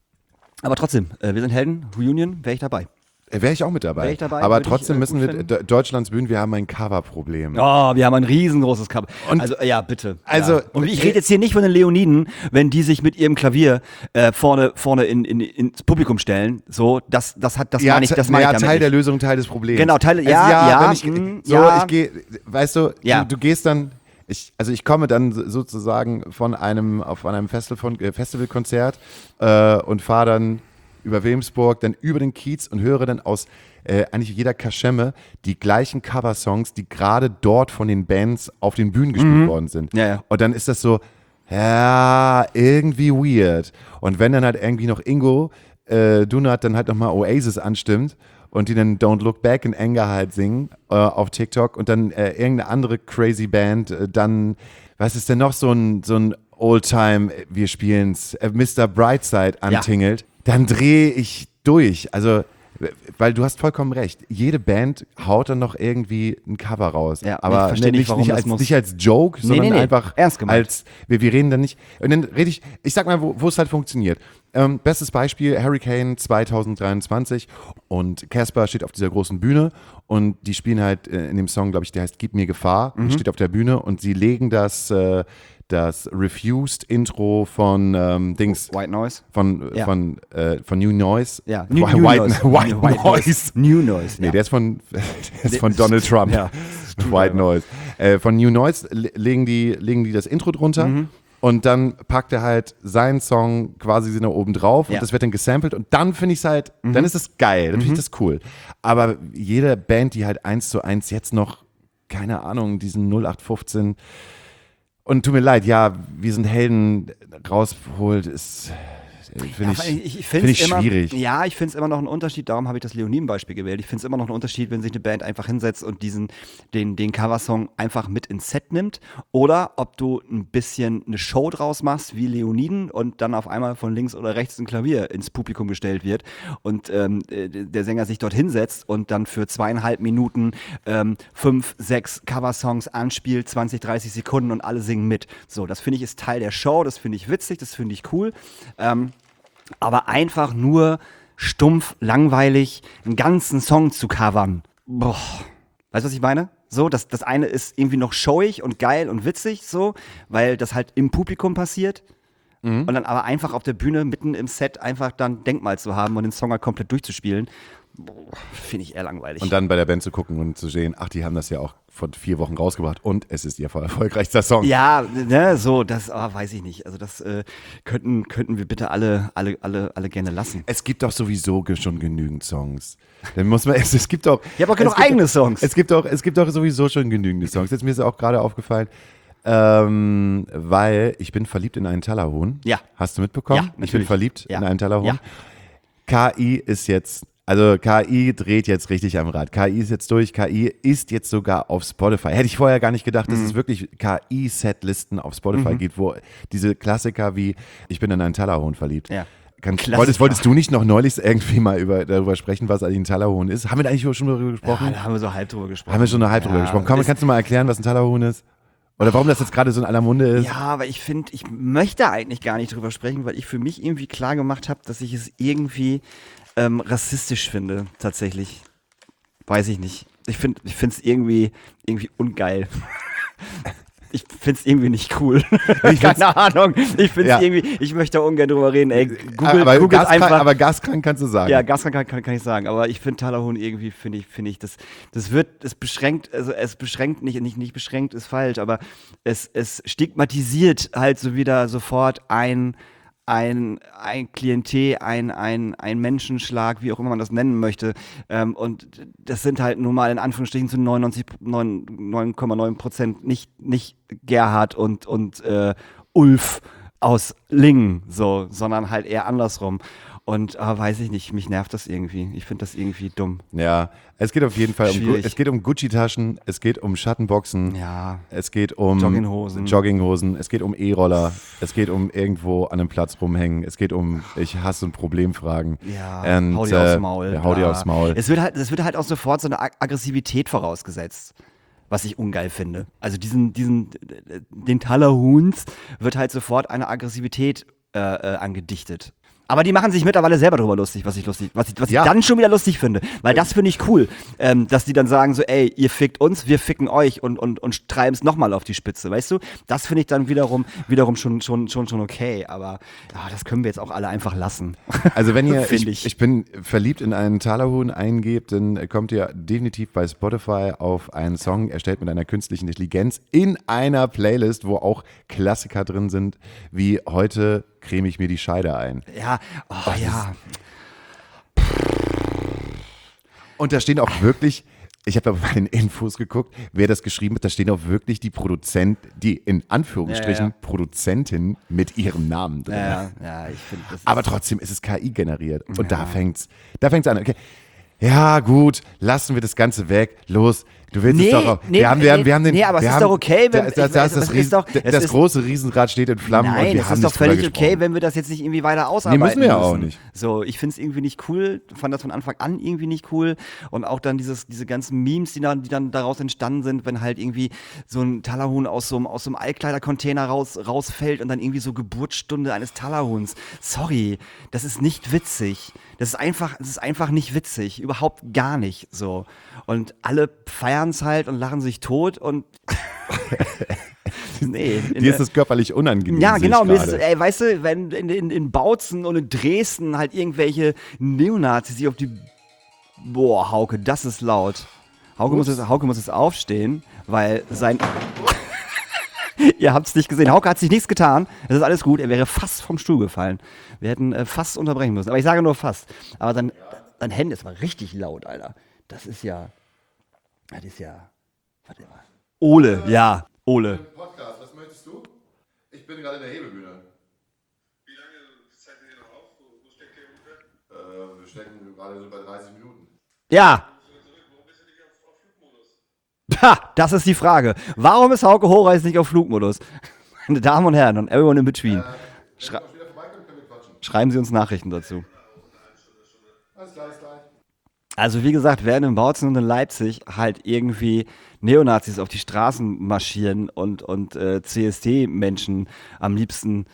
Aber trotzdem, äh, wir sind Helden, Reunion, wäre ich dabei. Wäre ich auch mit dabei. Wär ich dabei, Aber würde ich, trotzdem äh, müssen gut wir, finden. De- Deutschlands Bühnen, wir haben ein Coverproblem. Oh, wir haben ein riesengroßes Cover. Und- also, ja, bitte. Also- ja. Und ich rede jetzt hier nicht von den Leoniden, wenn die sich mit ihrem Klavier äh, vorne, vorne in, in, ins Publikum stellen. So, das, das hat, das Ja, meine ich, das te- meine ja, ich damit Teil nicht. der Lösung, Teil des Problems. Genau, Teil- Also, ja, ja, wenn ich, mm, so, ja. ich gehe, weißt du, Ja. du, du gehst dann, ich, also ich komme dann so- sozusagen von einem, auf einem Festival, von, äh, Festivalkonzert äh, und fahre dann über Wilmsburg, dann über den Kiez und höre dann aus äh, eigentlich jeder Kaschemme die gleichen Coversongs, die gerade dort von den Bands auf den Bühnen gespielt worden sind. Ja, ja. Und dann ist das so, ja, irgendwie weird. Und wenn dann halt irgendwie noch Ingo äh, Dunat dann halt nochmal Oasis anstimmt und die dann Don't Look Back in Anger halt singen äh, auf TikTok und dann äh, irgendeine andere crazy Band äh, dann, was ist denn noch so ein, so ein Oldtime, äh, wir spielen's, äh, Mister Brightside antingelt, dann drehe ich durch. Also, w- weil du hast vollkommen recht. Jede Band haut dann noch irgendwie ein Cover raus. Ja, ich aber verstehe ne, nicht, warum nicht, das als, muss. nicht als Joke, Nee, sondern nee, nee. einfach Ernst gemeint. als, wir, wir reden dann nicht, und dann rede ich, ich sag mal, wo wo es halt funktioniert. Ähm, bestes Beispiel, Hurricane zwanzig dreiundzwanzig und Casper steht auf dieser großen Bühne und die spielen halt äh, in dem Song, glaube ich, der heißt Gib mir Gefahr, Mhm. und steht auf der Bühne und sie legen das, äh, das Refused-Intro von ähm, Dings, White Noise. von, Ja. von, äh, von New Noise. Ja, New, New White, Noise. White, White Noise. New Noise. Nee, ja. der ist von, der ist Nee, von das Donald ist- Trump. ja. White Noise. Äh, von New Noise le- legen die, legen die das Intro drunter Mhm. und dann packt er halt seinen Song quasi so nach oben drauf Ja. und das wird dann gesampelt und dann finde ich es halt, dann ist es geil, dann finde ich das cool. Aber jede Band, die halt eins zu eins jetzt noch, keine Ahnung, diesen null acht fünfzehn und tut mir leid, ja, wir sind Helden rausholt, ist, finde Ja, ich, ich, ich find finde ich es immer, schwierig. Ja, ich finde es immer noch einen Unterschied, darum habe ich das Leoniden-Beispiel gewählt. Ich finde es immer noch einen Unterschied, wenn sich eine Band einfach hinsetzt und diesen, den, den Coversong einfach mit ins Set nimmt oder ob du ein bisschen eine Show draus machst wie Leoniden und dann auf einmal von links oder rechts ein Klavier ins Publikum gestellt wird und ähm, äh, der Sänger sich dort hinsetzt und dann für zweieinhalb Minuten ähm, fünf, sechs Coversongs anspielt, zwanzig, dreißig Sekunden und alle singen mit. So, das finde ich ist Teil der Show, das finde ich witzig, das finde ich cool. Ähm, Aber einfach nur stumpf, langweilig, einen ganzen Song zu covern. Boah. Weißt du, was ich meine? So, das, das eine ist irgendwie noch showig und geil und witzig, so, weil das halt im Publikum passiert. Mhm. Und dann aber einfach auf der Bühne mitten im Set einfach dann Denkmal zu haben und den Song halt komplett durchzuspielen, finde ich eher langweilig. Und dann bei der Band zu gucken und zu sehen, ach, die haben das ja auch vor vier Wochen rausgebracht und es ist ihr erfolgreichster Song. Ja, ne, so, das oh, weiß ich nicht. Also das äh, könnten, könnten wir bitte alle, alle, alle, alle gerne lassen. Es gibt doch sowieso ge- schon genügend Songs. Dann muss man, es, es gibt auch. Ich habe auch genug es gibt, eigene Songs. Es gibt auch, es gibt auch sowieso schon genügend Songs. Jetzt mir ist auch gerade aufgefallen, ähm, weil ich bin verliebt in einen Tallerhuhn. Ja. Hast du mitbekommen? Ja, Ich bin natürlich. verliebt Ja. in einen Tallerhuhn. Ja. K I ist jetzt, also K I dreht jetzt richtig am Rad. K I ist jetzt durch. K I ist jetzt sogar auf Spotify. Hätte ich vorher gar nicht gedacht, dass Mhm. es wirklich K I-Setlisten auf Spotify Mhm. gibt, wo diese Klassiker wie Ich bin in einen Tallerhuhn verliebt. Ja. Kannst, Klassiker. wolltest, wolltest du nicht noch neulich irgendwie mal über, darüber sprechen, was eigentlich ein Tallerhuhn ist? Haben wir da eigentlich schon darüber gesprochen? Ja, da haben wir so halb drüber gesprochen. Haben wir schon eine halb drüber Ja, gesprochen. Komm, ist- kannst du mal erklären, was ein Tallerhuhn ist? Oder warum das jetzt gerade so in aller Munde ist? Ja, aber ich finde, ich möchte eigentlich gar nicht drüber sprechen, weil ich für mich irgendwie klar gemacht habe, dass ich es irgendwie ähm, rassistisch finde, tatsächlich. Weiß ich nicht. Ich finde ich es irgendwie, irgendwie ungeil. Ich finde es irgendwie nicht cool. Keine Ahnung. Ich finde es Ja. irgendwie, ich möchte da ungern drüber reden. Ey, Google, aber, Google gaskrank, einfach. aber gaskrank kannst du sagen. Ja, gaskrank kann, kann, kann ich sagen, aber ich finde Tallerhuhn irgendwie, finde ich, finde ich, das, das wird, es beschränkt, also es beschränkt nicht, nicht, nicht beschränkt ist falsch, aber es, es stigmatisiert halt so wieder sofort ein, ein, ein Klientel, ein, ein, ein Menschenschlag, wie auch immer man das nennen möchte. Ähm, und das sind halt nun mal in Anführungsstrichen zu neunundneunzig, neun Komma neun Prozent nicht, nicht Gerhard und, und äh, Ulf aus Lingen, so, sondern halt eher andersrum. Und ah, weiß ich nicht, mich nervt das irgendwie. Ich finde das irgendwie dumm. Ja, es geht auf jeden Fall um, Gu- Schwierig. es geht um Gucci-Taschen, es geht um Schattenboxen, Ja. es geht um Jogginghosen. Jogginghosen, es geht um E-Roller, es geht um irgendwo an einem Platz rumhängen, es geht um ich hasse und Problemfragen. Ja, Und, hau dir äh, aufs Maul. ja, hau dir bla. aufs Maul. Es wird halt, es wird halt auch sofort so eine Ag- Aggressivität vorausgesetzt, was ich ungeil finde. Also diesen, diesen, äh, den Tallerhuhns wird halt sofort eine Aggressivität äh, äh, angedichtet. Aber die machen sich mittlerweile selber drüber lustig, was ich lustig, was ich, was Ja. ich dann schon wieder lustig finde. Weil das finde ich cool, ähm, dass die dann sagen so, ey, ihr fickt uns, wir ficken euch und, und, und treiben es nochmal auf die Spitze, weißt du? Das finde ich dann wiederum, wiederum schon, schon, schon, schon okay. Aber ja, das können wir jetzt auch alle einfach lassen. Also wenn ihr Find ich, ich. ich bin verliebt in einen Tallerhuhn eingebt, dann kommt ihr definitiv bei Spotify auf einen Song erstellt mit einer künstlichen Intelligenz in einer Playlist, wo auch Klassiker drin sind, wie heute creme ich mir die Scheide ein. Ja, oh, ja. Und da stehen auch wirklich, ich habe da bei den Infos geguckt, wer das geschrieben hat, da stehen auch wirklich die Produzent, die in Anführungsstrichen Ja, ja. Produzentin mit ihrem Namen drin. Ja, ja, ich finde das. Aber trotzdem ist es K I generiert. Und da fängt's, da fängt's an. Okay. Ja, gut, lassen wir das Ganze weg. Los, du willst Nee, es doch. nee, wir haben, wir haben, nee, wir haben den. nee, aber es wir ist haben, doch okay, wenn- das, das, ich- das, es das, ist Riesen, doch- es das ist- große Riesenrad steht in Flammen und Nein, wir es haben ist doch nicht drüber völlig okay, gesprochen. wenn wir das jetzt nicht irgendwie weiter ausarbeiten müssen wir ja auch müssen. nicht. So, ich finde es irgendwie nicht cool, fand das von Anfang an irgendwie nicht cool und auch dann dieses, diese ganzen Memes, die dann, die dann daraus entstanden sind, wenn halt irgendwie so ein Tallerhuhn aus so einem, aus so einem Altkleidercontainer raus, rausfällt und dann irgendwie so Geburtsstunde eines Tallerhuhns. Sorry, das ist nicht witzig. Das ist einfach, das ist einfach nicht witzig, überhaupt gar nicht so. Und alle feiern es halt und lachen sich tot und nee, in Dir der- ist es körperlich unangenehm. ja, sehe genau. ich Mir ist es, gerade. ey, weißt du, wenn in, in, in Bautzen und in Dresden halt irgendwelche Neonazis sich auf die. Boah, Hauke, das ist laut. Hauke muss, jetzt, Hauke muss jetzt aufstehen, weil sein. Ihr habt es nicht gesehen. Hauke hat sich nichts getan. Es ist alles gut. Er wäre fast vom Stuhl gefallen. Wir hätten äh, fast unterbrechen müssen. Aber ich sage nur fast. Aber dann, dann Hände ist mal richtig laut, Alter. Das ist ja. Das ist ja. Warte mal. Ole, ja. Ole. Podcast, was möchtest du? Ich bin gerade in der Hebebühne. Wie lange zeichnet ihr noch auf? Wo, wo steckt ihr ungefähr? Äh, wir stecken gerade so bei dreißig Minuten. Ja. Warum bist du nicht auf, auf Flugmodus? Ha, das ist die Frage. Warum ist Hauke Horeis nicht auf Flugmodus? Meine Damen und Herren und everyone in between. Schrei- Wenn wir wieder vorbeikommen, können wir quatschen. Schreiben Sie uns Nachrichten dazu. Alles klar, alles klar. Also wie gesagt, während in Bautzen und in Leipzig halt irgendwie Neonazis auf die Straßen marschieren und, und äh, C S D-Menschen am liebsten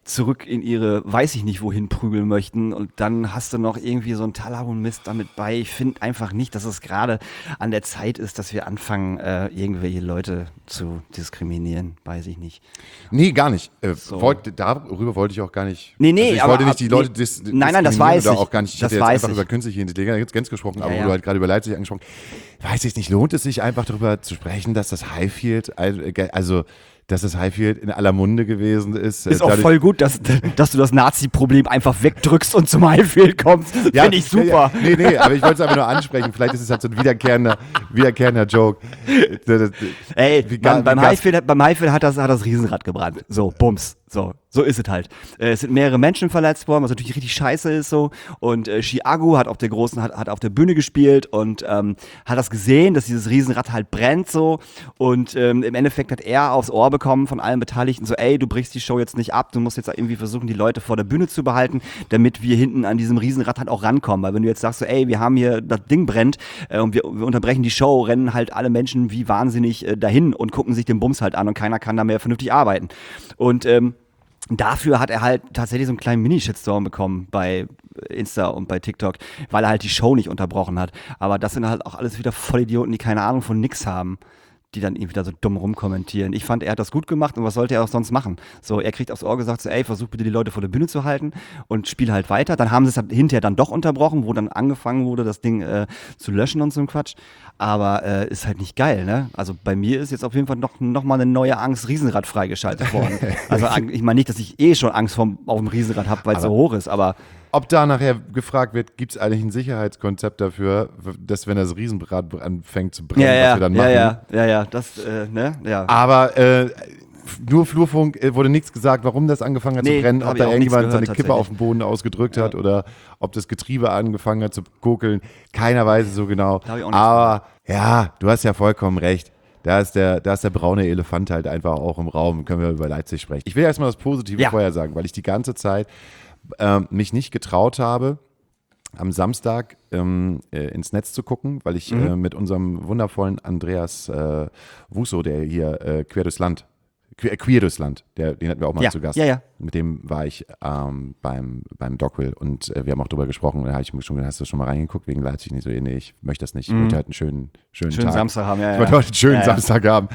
zurück in ihre, weiß ich nicht wohin, prügeln möchten und dann hast du noch irgendwie so einen Talabun-Mist damit bei. Ich finde einfach nicht, dass es gerade an der Zeit ist, dass wir anfangen, äh, irgendwelche Leute zu diskriminieren, weiß ich nicht. Nee, gar nicht. Äh, So. wollte, darüber wollte ich auch gar nicht. Nee, nee, also ich aber- wollte nicht die aber- Leute nee. dis, dis Nein, nein, das weiß oder ich. auch gar nicht. Ich Das hätte jetzt weiß einfach ich. über künstliche Intelligenz gesprochen, aber Ja, wo ja. du halt gerade über Leipzig angesprochen hast, weiß ich nicht, lohnt es sich einfach darüber zu sprechen, dass das Highfield, also dass das Highfield in aller Munde gewesen ist. Ist äh, auch dadurch- voll gut, dass, dass du das Nazi-Problem einfach wegdrückst und zum Highfield kommst. Ja, Finde ich super. Ja, ja. Nee, nee, aber ich wollte es einfach nur ansprechen. Vielleicht ist es halt so ein wiederkehrender, wiederkehrender Joke. Das- das- Ey, wie ga- beim, beim, wie gas- Highfield, beim Highfield hat das, hat das Riesenrad gebrannt. So, bums. So, so ist es halt. Äh, es sind mehrere Menschen verletzt worden, was natürlich richtig scheiße ist so. Und äh, Chiago hat auf der großen, hat, hat auf der Bühne gespielt und ähm, hat das gesehen, dass dieses Riesenrad halt brennt so. Und ähm, im Endeffekt hat er aufs Ohr bekommen von allen Beteiligten so, ey, du brichst die Show jetzt nicht ab, du musst jetzt irgendwie versuchen, die Leute vor der Bühne zu behalten, damit wir hinten an diesem Riesenrad halt auch rankommen. Weil wenn du jetzt sagst so, ey, wir haben hier, das Ding brennt äh, und wir, wir unterbrechen die Show, rennen halt alle Menschen wie wahnsinnig äh, dahin und gucken sich den Bums halt an und keiner kann da mehr vernünftig arbeiten. Und ähm, dafür hat er halt tatsächlich so einen kleinen Mini-Shitstorm bekommen bei Insta und bei TikTok, weil er halt die Show nicht unterbrochen hat. Aber das sind halt auch alles wieder Vollidioten, die keine Ahnung von nix haben, die dann irgendwie da so dumm rumkommentieren. Ich fand, er hat das gut gemacht und was sollte er auch sonst machen? So, er kriegt aufs Ohr gesagt, so, ey, versuch bitte die Leute vor der Bühne zu halten und spiel halt weiter. Dann haben sie es halt hinterher dann doch unterbrochen, wo dann angefangen wurde, das Ding äh, zu löschen und so ein Quatsch. Aber äh, ist halt nicht geil, ne? Also bei mir ist jetzt auf jeden Fall noch, noch mal eine neue Angst Riesenrad freigeschaltet worden. Also ich meine nicht, dass ich eh schon Angst vom, auf dem Riesenrad habe, weil es so hoch ist, aber Ob da nachher gefragt wird, gibt es eigentlich ein Sicherheitskonzept dafür, dass wenn das Riesenrad anfängt zu brennen, ja, was ja, wir dann ja, machen? ja, ja, ja, das, äh, ne, ja. Aber äh, nur Flurfunk äh, wurde nichts gesagt, warum das angefangen hat Nee, zu brennen, hab ob ich da auch irgendjemand nichts seine gehört, Kippe auf tatsächlich. den Boden ausgedrückt hat oder ob das Getriebe angefangen hat zu kokeln. Keiner weiß es so genau. Hab ich auch nichts Aber ja, du hast ja vollkommen recht. Da ist, der, da ist der braune Elefant halt einfach auch im Raum. Können wir über Leipzig sprechen. Ich will erstmal das Positive Ja. vorher sagen, weil ich die ganze Zeit ähm, mich nicht getraut habe, am Samstag ähm, äh, ins Netz zu gucken, weil ich Mhm. äh, mit unserem wundervollen Andreas äh, Wusso, der hier äh, quer durchs Land, quer, quer durchs Land, der, den hatten wir auch mal Ja, zu Gast. ja, ja. Mit dem war ich ähm, beim, beim Dogville und äh, wir haben auch drüber gesprochen und da habe ich mir schon gedacht, hast du schon mal reingeguckt wegen Leipzig? Nicht so, nee, ich möchte das nicht. Ich wollte halt einen schönen, schönen, Mhm. Schönen Tag. Samstag haben, ja, Ich ja. wollte heute einen schönen Ja, ja. Samstag haben.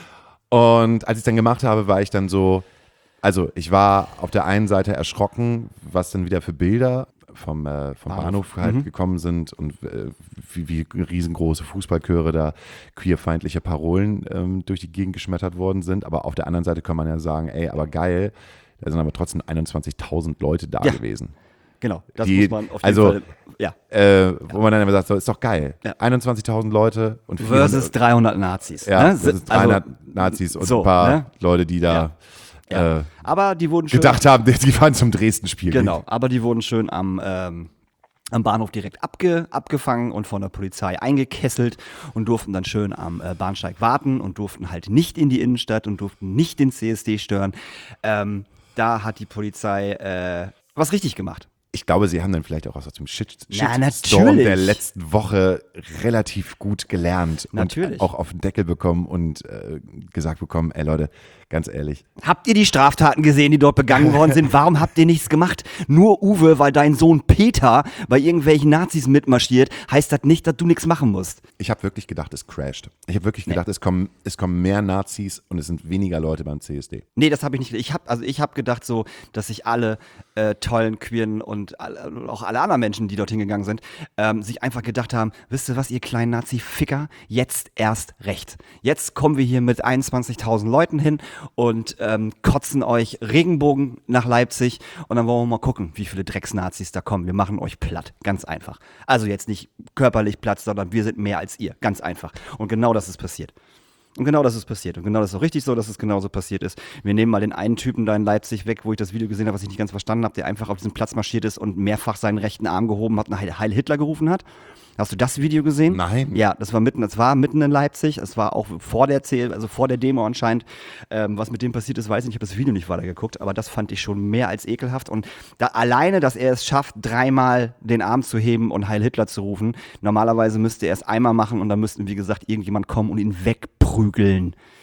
Und als ich es dann gemacht habe, war ich dann so, also ich war auf der einen Seite erschrocken, was dann wieder für Bilder vom, äh, vom Bahnhof, Bahnhof. halt Mhm. gekommen sind und äh, wie, wie riesengroße Fußballchöre da queerfeindliche Parolen ähm, durch die Gegend geschmettert worden sind. Aber auf der anderen Seite kann man ja sagen, ey, aber geil, da sind aber trotzdem einundzwanzigtausend Leute da Ja. gewesen. Genau, das Die- muss man auf jeden also- Fall, ja. Äh, wo man dann immer sagt, so, ist doch geil. Ja. einundzwanzigtausend Leute und Versus dreihundert Nazis. ja, ne? das ist dreihundert Nazis und so, ein paar ne? Leute, die da Ja. äh, Aber die wurden schön, gedacht haben, die fahren zum Dresden-Spiel. genau, aber die wurden schön am, ähm, am Bahnhof direkt abge, abgefangen und von der Polizei eingekesselt und durften dann schön am äh, Bahnsteig warten und durften halt nicht in die Innenstadt und durften nicht den C S D stören. Ähm, da hat die Polizei äh, was richtig gemacht. Ich glaube, sie haben dann vielleicht auch aus dem Shit Na, Shitstorm natürlich. der letzten Woche relativ gut gelernt Natürlich. und auch auf den Deckel bekommen und äh, gesagt bekommen, ey Leute, ganz ehrlich, Habt ihr die Straftaten gesehen, die dort begangen worden sind? Warum habt ihr nichts gemacht? Nur Uwe, weil dein Sohn Peter bei irgendwelchen Nazis mitmarschiert, heißt das nicht, dass du nichts machen musst. ich habe wirklich gedacht, es crasht. Ich habe wirklich gedacht, es, kommen, es kommen mehr Nazis und es sind weniger Leute beim C S D. Nee, das habe ich nicht. Ich habe also ich habe gedacht so, dass sich alle äh, tollen Queeren und alle, auch alle anderen Menschen, die dorthin gegangen sind, ähm, sich einfach gedacht haben, wisst ihr was, ihr kleinen Nazi-Ficker, jetzt erst recht. Jetzt kommen wir hier mit einundzwanzigtausend Leuten hin und ähm, kotzen euch Regenbogen nach Leipzig und dann wollen wir mal gucken, wie viele Drecksnazis da kommen. Wir machen euch platt, ganz einfach. Also jetzt nicht körperlich platt, sondern wir sind mehr als ihr, ganz einfach. Und genau das ist passiert. Und genau das ist passiert. Und genau das ist auch richtig so, dass es genauso passiert ist. Wir nehmen mal den einen Typen da in Leipzig weg, wo ich das Video gesehen habe, was ich nicht ganz verstanden habe, der einfach auf diesen Platz marschiert ist und mehrfach seinen rechten Arm gehoben hat und Heil Heil Hitler gerufen hat. Hast du das Video gesehen? Nein. Ja, das war mitten, das war mitten in Leipzig. Es war auch vor der C- also vor der Demo anscheinend. Ähm, was mit dem passiert ist, weiß ich nicht. Ich habe das Video nicht weitergeguckt, aber das fand ich schon mehr als ekelhaft. Und da alleine, dass er es schafft, dreimal den Arm zu heben und Heil Hitler zu rufen. Normalerweise müsste er es einmal machen und dann müsste, wie gesagt, irgendjemand kommen und ihn wegprügeln.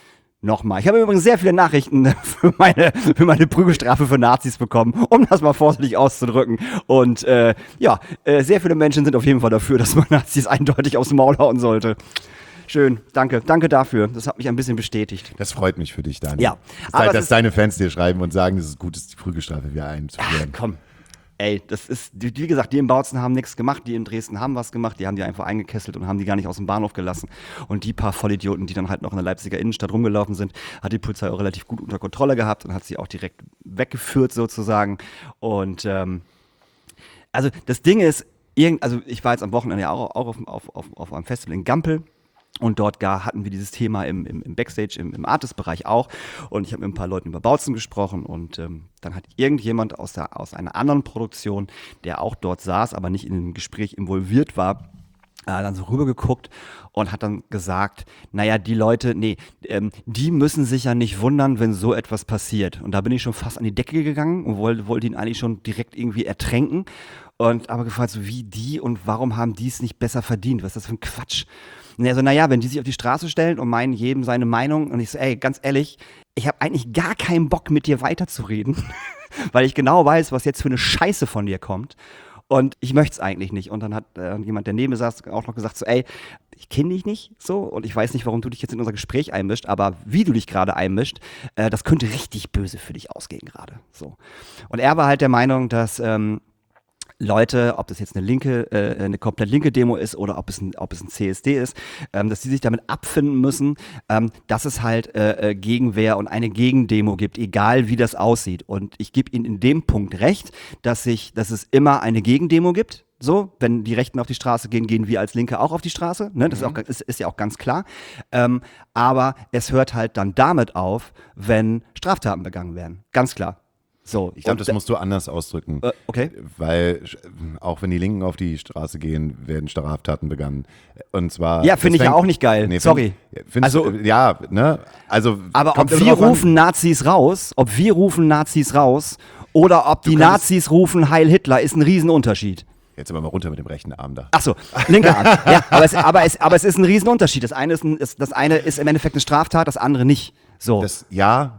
Nochmal. Ich habe übrigens sehr viele Nachrichten für meine, für meine Prügelstrafe für Nazis bekommen, um das mal vorsichtig auszudrücken. Und äh, ja, äh, sehr viele Menschen sind auf jeden Fall dafür, dass man Nazis eindeutig aufs Maul hauen sollte. Schön, danke, danke dafür. Das hat mich ein bisschen bestätigt. Das freut mich für dich, Daniel. Ja, Das aber dass es ist- deine Fans dir schreiben und sagen, dass es gut ist, die Prügelstrafe wieder einzuführen. Komm. Ey, das ist, wie gesagt, die in Bautzen haben nichts gemacht, die in Dresden haben was gemacht, die haben die einfach eingekesselt und haben die gar nicht aus dem Bahnhof gelassen. Und die paar Vollidioten, die dann halt noch in der Leipziger Innenstadt rumgelaufen sind, hat die Polizei auch relativ gut unter Kontrolle gehabt und hat sie auch direkt weggeführt sozusagen. Und ähm, also das Ding ist, irgend, also ich war jetzt am Wochenende ja auch, auch auf, auf, auf, auf einem Festival in Gampel. Und dort gar hatten wir dieses Thema im, im, im Backstage, im, im Artist-Bereich auch. Und ich habe mit ein paar Leuten über Bautzen gesprochen. Und ähm, dann hat irgendjemand aus, der, aus einer anderen Produktion, der auch dort saß, aber nicht in dem Gespräch involviert war, äh, dann so rübergeguckt und hat dann gesagt, naja, die Leute, nee, ähm, die müssen sich ja nicht wundern, wenn so etwas passiert. Und da bin ich schon fast an die Decke gegangen und wollte, wollte ihn eigentlich schon direkt irgendwie ertränken. Und aber gefragt, so wie die und warum haben die es nicht besser verdient? Was ist das für ein Quatsch? Und er so, naja, wenn die sich auf die Straße stellen und meinen jedem seine Meinung und ich so, ey, ganz ehrlich, ich habe eigentlich gar keinen Bock mit dir weiterzureden, weil ich genau weiß, was jetzt für eine Scheiße von dir kommt und ich möchte es eigentlich nicht. Und dann hat äh, jemand, der neben mir saß, auch noch gesagt so, ey, ich kenne dich nicht so und ich weiß nicht, warum du dich jetzt in unser Gespräch einmischt, aber wie du dich gerade einmischt, äh, das könnte richtig böse für dich ausgehen gerade. So. Und er war halt der Meinung, dass ähm, Leute, ob das jetzt eine linke, äh, eine komplett linke Demo ist oder ob es ein, ob es ein C S D ist, ähm, dass die sich damit abfinden müssen, ähm, dass es halt äh, äh, Gegenwehr und eine Gegendemo gibt, egal wie das aussieht. Und ich gebe Ihnen in dem Punkt recht, dass sich, dass es immer eine Gegendemo gibt. So, wenn die Rechten auf die Straße gehen, gehen wir als Linke auch auf die Straße. Ne? Das mhm. ist, auch, ist, ist ja auch ganz klar. Ähm, aber es hört halt dann damit auf, wenn Straftaten begangen werden. Ganz klar. So, Ich glaube, und das musst du anders ausdrücken. Äh, okay. Weil sch- auch wenn die Linken auf die Straße gehen, werden Straftaten begangen. Und zwar. Ja, finde ich das ja fängt- auch nicht geil. Nee, Sorry. Find, findest, Also- also, ja, ne? Also. Aber ob kommt immer wir drauf an. rufen Nazis raus, ob wir rufen Nazis raus oder ob die könntest- Nazis rufen Heil Hitler, ist ein Riesenunterschied. Jetzt aber mal runter mit dem rechten Arm da. Ach so, linker Arm. Ja, aber es, aber, es, aber es ist ein Riesenunterschied. Das eine ist, ein, ist, das eine ist im Endeffekt eine Straftat, das andere nicht. So. Das, ja,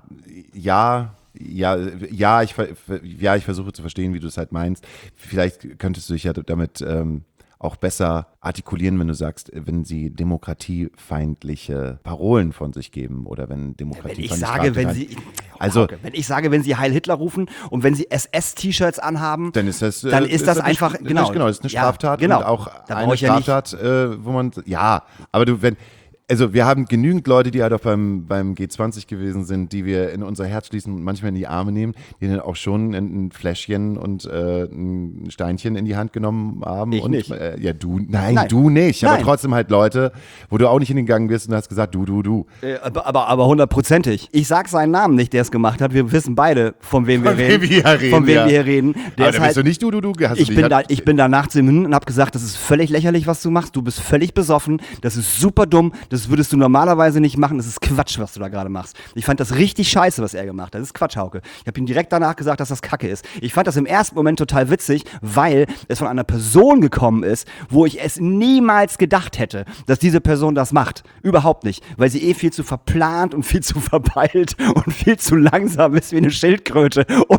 ja, ja, ja, ich, ver- ver- ja, ich versuche zu verstehen, wie du es halt meinst. Vielleicht könntest du dich ja damit ähm, auch besser artikulieren, wenn du sagst, wenn sie demokratiefeindliche Parolen von sich geben oder wenn wenn ich demokratiefeindliche sage, wenn Straftaten- sie, Also- Hauke, wenn ich sage, wenn sie Heil Hitler rufen und wenn sie S S-T-Shirts anhaben, Dann ist das, äh, dann ist das eine- einfach, das- genau. genau, das ist eine Ja, Straftat genau. und auch Da eine brauche ich ja nicht- Straftat, äh, wo man, ja, aber du, wenn, also wir haben genügend Leute, die halt auch beim, beim G zwanzig gewesen sind, die wir in unser Herz schließen und manchmal in die Arme nehmen, die dann auch schon ein, ein Fläschchen und äh, ein Steinchen in die Hand genommen haben. Ich und, nicht. Äh, ja, du, nein, Nein. du nicht, aber Nein. trotzdem halt Leute, wo du auch nicht hingegangen bist und hast gesagt, du, du, du. Äh, aber, aber, aber hundertprozentig. Ich sag seinen Namen nicht, der es gemacht hat. Wir wissen beide, von wem wir Von wem reden. wir hier reden, Von wem ja. wir hier reden. Der aber ist da halt, bist du nicht du, du, du. Hast ich, du bin dich- da, ich bin danach zu ihm hin und habe gesagt, das ist völlig lächerlich, was du machst. Du bist völlig besoffen. Das ist super dumm. Das würdest du normalerweise nicht machen. Das ist Quatsch, was du da gerade machst. Ich fand das richtig scheiße, was er gemacht hat. Das ist Quatsch, Hauke. Ich habe ihm direkt danach gesagt, dass das Kacke ist. Ich fand das im ersten Moment total witzig, weil es von einer Person gekommen ist, wo ich es niemals gedacht hätte, dass diese Person das macht. Überhaupt nicht. Weil sie eh viel zu verplant und viel zu verpeilt und viel zu langsam ist wie eine Schildkröte, um,